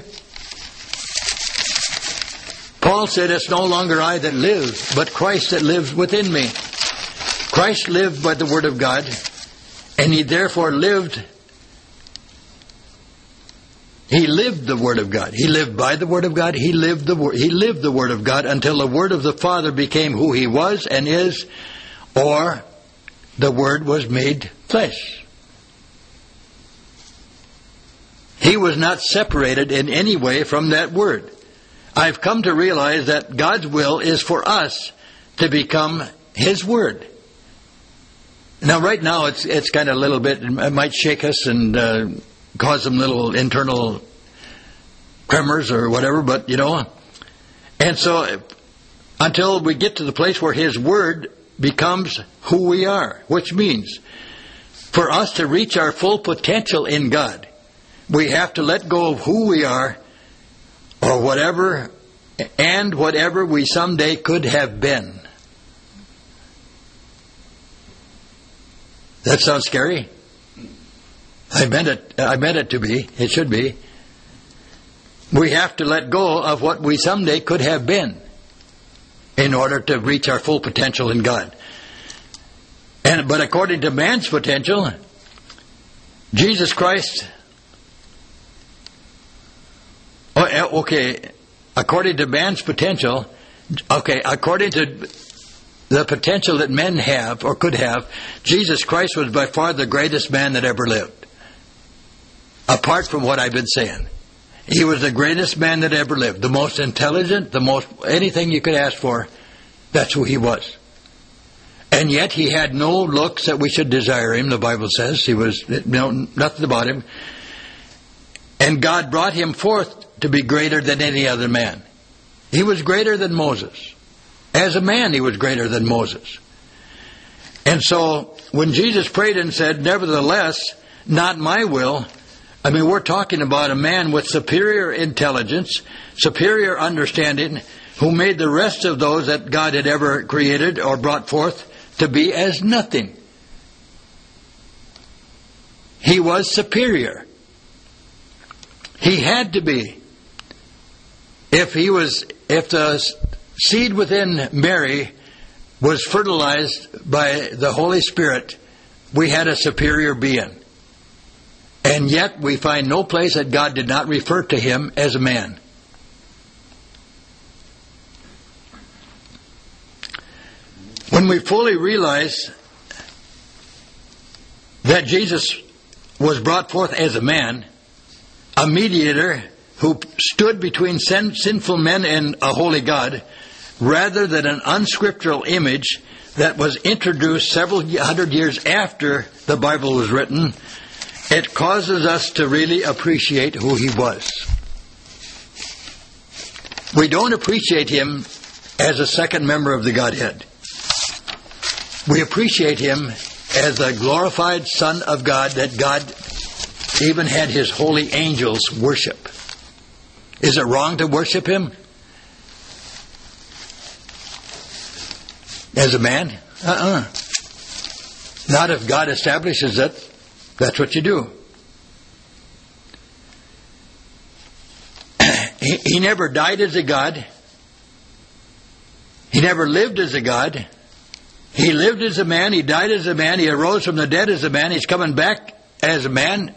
Paul said, it's no longer I that live, but Christ that lives within me. Christ lived by the Word of God, and He therefore lived He lived the Word of God. He lived by the Word of God. He lived the Word. He lived the Word of God until the Word of the Father became who He was and is, or the Word was made flesh. He was not separated in any way from that Word. I've come to realize that God's will is for us to become His Word. Now, right now, it's it's kind of a little bit, it might shake us and uh, cause some little internal tremors or whatever, but, you know. And so, until we get to the place where His Word becomes who we are, which means for us to reach our full potential in God, we have to let go of who we are or whatever and whatever we someday could have been. That sounds scary? I meant it, I meant it to be. It should be. We have to let go of what we someday could have been in order to reach our full potential in God. And but according to man's potential, Jesus Christ, oh, okay, according to man's potential, okay, according to the potential that men have or could have, Jesus Christ was by far the greatest man that ever lived. Apart from what I've been saying. He was the greatest man that ever lived. The most intelligent, the most, anything you could ask for, that's who He was. And yet He had no looks that we should desire Him, the Bible says. He was, no, nothing about Him. And God brought Him forth to be greater than any other man. He was greater than Moses. As a man, He was greater than Moses. And so, when Jesus prayed and said, nevertheless, not my will, I mean, we're talking about a man with superior intelligence, superior understanding, who made the rest of those that God had ever created or brought forth to be as nothing. He was superior. He had to be. If he was, if the seed within Mary was fertilized by the Holy Spirit, we had a superior being. And yet we find no place that God did not refer to Him as a man. When we fully realize that Jesus was brought forth as a man, a mediator who stood between sin, sinful men and a holy God, rather than an unscriptural image that was introduced several hundred years after the Bible was written, it causes us to really appreciate who He was. We don't appreciate Him as a second member of the Godhead. We appreciate Him as the glorified Son of God that God even had His holy angels worship. Is it wrong to worship Him as a man? Uh-uh. Not if God establishes it. That's what you do. he, he never died as a God. He never lived as a God. He lived as a man. He died as a man. He arose from the dead as a man. He's coming back as a man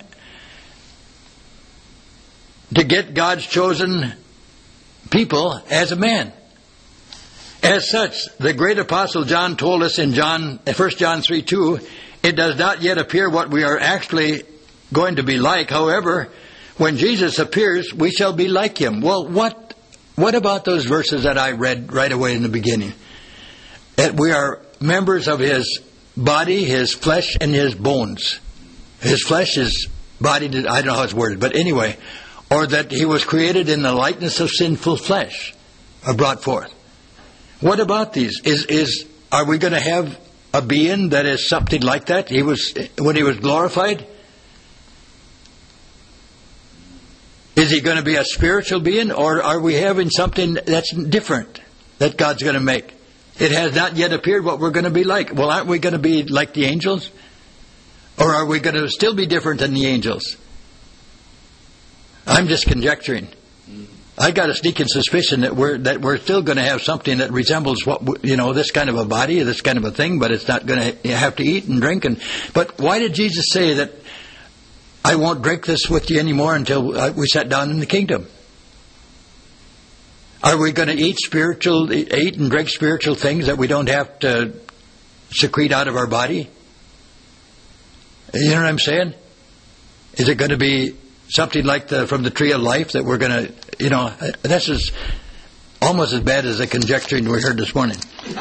to get God's chosen people as a man. As such, the great apostle John told us in John, First John three two, it does not yet appear what we are actually going to be like. However, when Jesus appears, we shall be like Him. Well, what what about those verses that I read right away in the beginning? That we are members of His body, His flesh, and His bones. His flesh is body, I don't know how it's worded, but anyway, or that He was created in the likeness of sinful flesh, or brought forth. What about these? Is is are we going to have a being that is something like that? He was when He was glorified. Is He going to be a spiritual being, or are we having something that's different that God's going to make? It has not yet appeared what we're going to be like. Well, aren't we going to be like the angels, or are we going to still be different than the angels? I'm just conjecturing. I got a sneaking suspicion that we're that we're still going to have something that resembles what you know, this kind of a body, this kind of a thing, but it's not going to have to eat and drink. And but why did Jesus say that I won't drink this with you anymore until we sit down in the kingdom. Are we going to eat spiritual, eat and drink spiritual things that we don't have to secrete out of our body? You know what I'm saying? Is it going to be something like the from the tree of life that we're going to, you know, this is almost as bad as the conjecturing we heard this morning.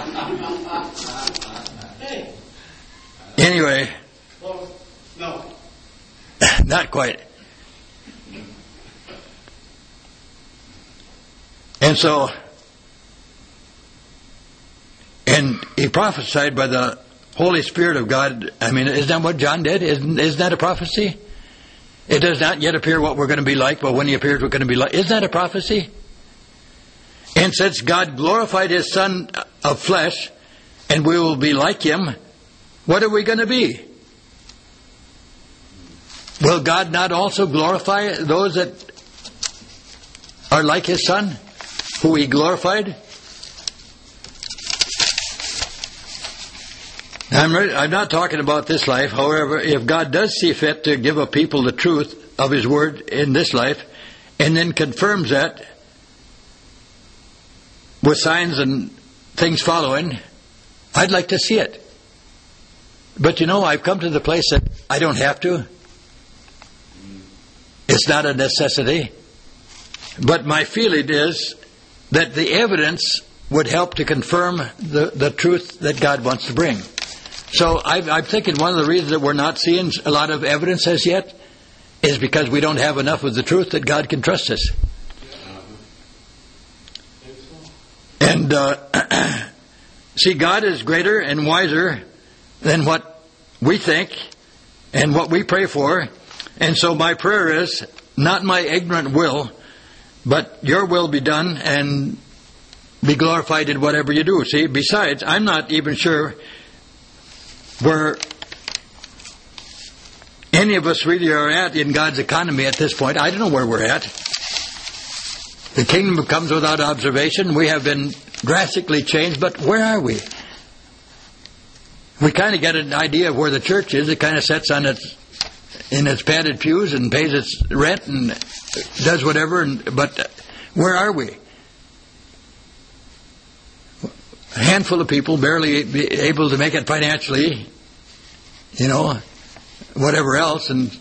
Anyway. Well, no. Not quite. And so, and he prophesied by the Holy Spirit of God. I mean, isn't that what John did? Isn't, isn't that a prophecy? It does not yet appear what we're going to be like, but when he appears, we're going to be like. Isn't that a prophecy? And since God glorified His Son of flesh, and we will be like Him, what are we going to be? Will God not also glorify those that are like His Son, who He glorified? I'm, ready, I'm not talking about this life. However, if God does see fit to give a people the truth of His Word in this life, and then confirms that with signs and things following, I'd like to see it. But you know, I've come to the place that I don't have to. It's not a necessity. But my feeling is that the evidence would help to confirm the, the truth that God wants to bring. So I've, I'm thinking one of the reasons that we're not seeing a lot of evidence as yet is because we don't have enough of the truth that God can trust us. And uh, see, God is greater and wiser than what we think and what we pray for. And so my prayer is, not my ignorant will, but your will be done and be glorified in whatever you do. See, besides, I'm not even sure where any of us really are at in God's economy at this point. I don't know where we're at. The kingdom comes without observation. We have been drastically changed, but where are we? We kind of get an idea of where the church is. It kind of sits on its in its padded pews and pays its rent and does whatever. And, but where are we? A handful of people barely be able to make it financially, you know, whatever else, and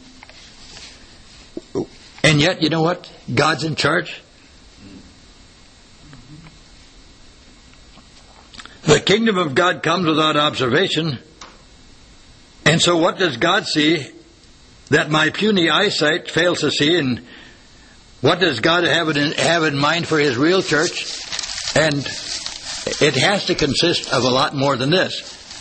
and yet, you know what? God's in charge. The kingdom of God comes without observation. And so what does God see that my puny eyesight fails to see? And what does God have in, have in mind for His real church? And it has to consist of a lot more than this.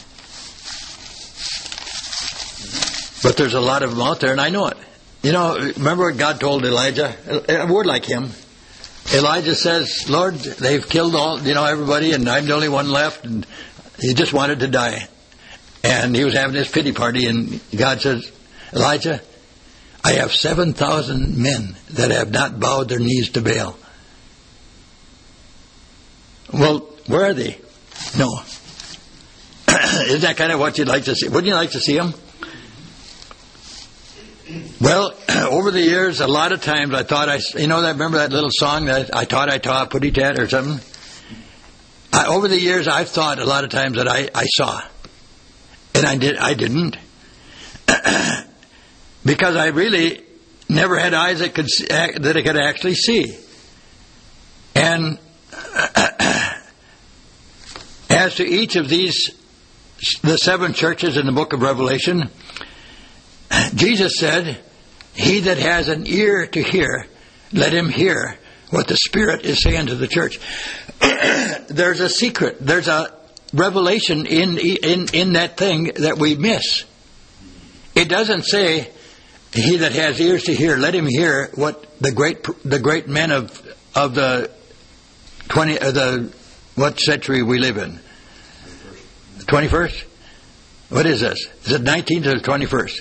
But there's a lot of them out there, and I know it. You know, remember what God told Elijah? A word like him. Elijah says, Lord, they've killed all, you know, everybody, and I'm the only one left, and he just wanted to die. And he was having his pity party, and God says, Elijah, I have seven thousand men that have not bowed their knees to Baal. Well, where are they? No. Isn't that kind of what you'd like to see? Wouldn't you like to see them? Well, over the years, a lot of times I thought I, you know, that remember that little song that I taught I taught putty tat or something? I, over the years, I've thought a lot of times that I, I saw, and I did I didn't, because I really never had eyes that could see, that I could actually see. And as to each of these, the seven churches in the book of Revelation, Jesus said, he that has an ear to hear, let him hear what the Spirit is saying to the church. There's a secret. There's a revelation in, in, in that thing that we miss. It doesn't say, he that has ears to hear, let him hear what the great the great men of of the twenty uh, the what century we live in. Twenty-first. What is this? Is it nineteenth or the twenty-first?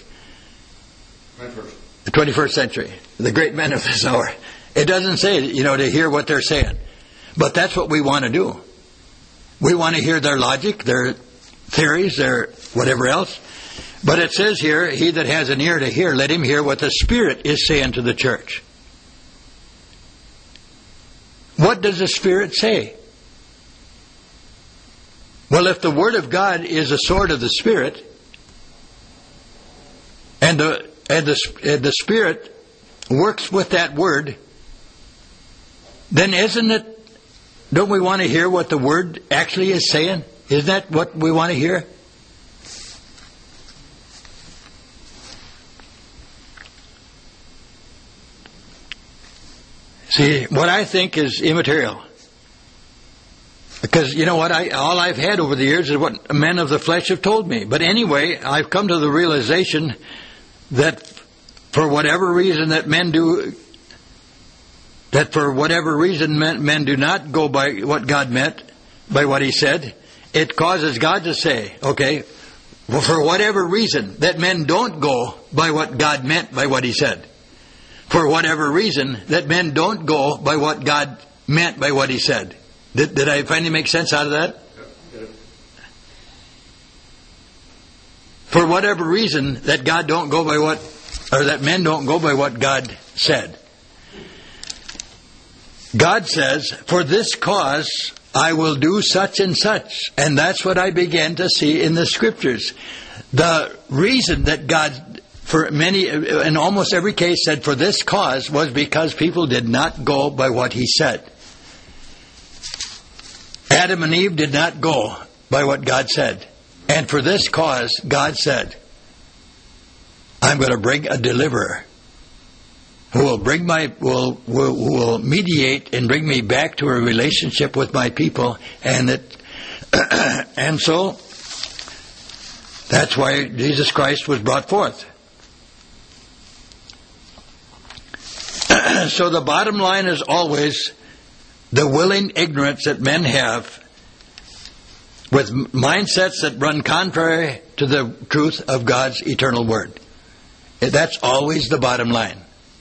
The twenty-first century. The great men of this hour. It doesn't say, you know, to hear what they're saying. But that's what we want to do. We want to hear their logic, their theories, their whatever else. But it says here, he that has an ear to hear, let him hear what the Spirit is saying to the church. What does the Spirit say? Well, if the Word of God is a sword of the Spirit, and the and the, and the Spirit works with that Word, then isn't it, don't we want to hear what the Word actually is saying? Isn't that what we want to hear? See, what I think is immaterial. Because, you know what, I, all I've had over the years is what men of the flesh have told me. But anyway, I've come to the realization that for whatever reason that men do, that for whatever reason men, men do not go by what God meant, by what He said, it causes God to say, okay, well, for whatever reason that men don't go by what God meant by what He said. For whatever reason that men don't go by what God meant by what He said. Did, did I finally make sense out of that? For whatever reason that God don't go by what, or that men don't go by what God said. God says, for this cause I will do such and such. And that's what I began to see in the Scriptures. The reason that God, for many, in almost every case, said for this cause was because people did not go by what He said. Adam and Eve did not go by what God said. And for this cause, God said, I'm going to bring a deliverer who will bring my will will, will mediate and bring me back to a relationship with my people, and it and so that's why Jesus Christ was brought forth. So the bottom line is always the willing ignorance that men have with mindsets that run contrary to the truth of God's eternal Word. That's always the bottom line.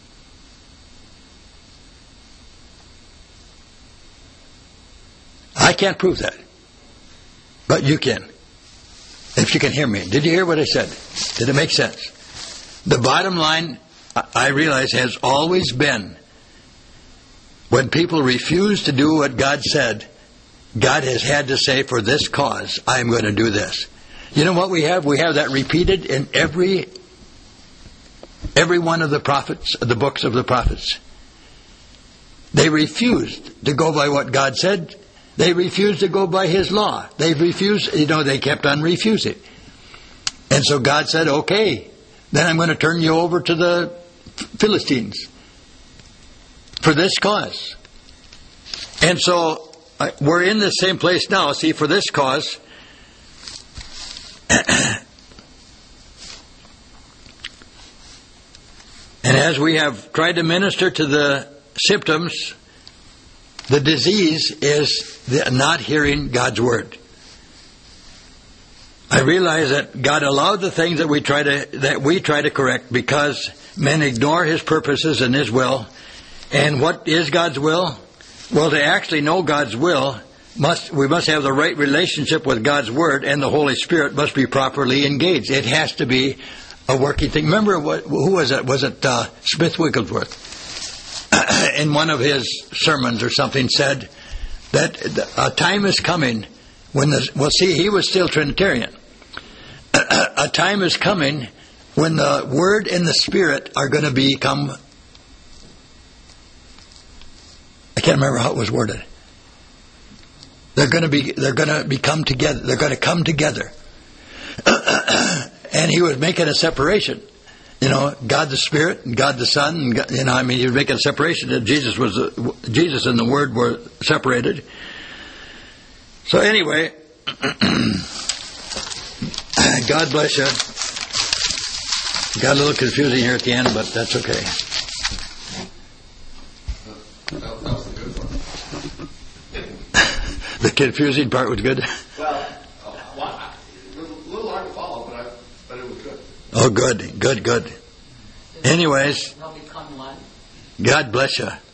I can't prove that, but you can, if you can hear me. Did you hear what I said? Did it make sense? The bottom line, I realize, has always been, when people refuse to do what God said, God has had to say, for this cause, I'm going to do this. You know what we have? We have that repeated in every every one of the prophets, the books of the prophets. They refused to go by what God said. They refused to go by His law. They refused, you know, they kept on refusing. And so God said, okay, then I'm going to turn you over to the Philistines for this cause. And so uh, we're in the same place now. See, for this cause, and as we have tried to minister to the symptoms, the disease is the not hearing God's Word. I realize that God allowed the things that we try to that we try to correct because men ignore His purposes and His will. And what is God's will? Well, to actually know God's will, must we must have the right relationship with God's Word, and the Holy Spirit must be properly engaged. It has to be a working thing. Remember, what, who was it? Was it uh, Smith Wigglesworth? In one of his sermons or something said that a time is coming when the, well, see, he was still Trinitarian. A time is coming when the Word and the Spirit are going to become, I can't remember how it was worded. They're going to be, they're going to become together. They're going to come together. And he was making a separation. You know, God the Spirit and God the Son, and God, you know, I mean, he was making a separation. That Jesus was, uh, Jesus and the Word were separated. So anyway, God bless you. Got a little confusing here at the end, but that's okay. That was the good one. The confusing part was good. Well, uh, it was a little hard to follow, but I, but it was good. Oh, good, good, good. Anyways, They'll become one. God bless you.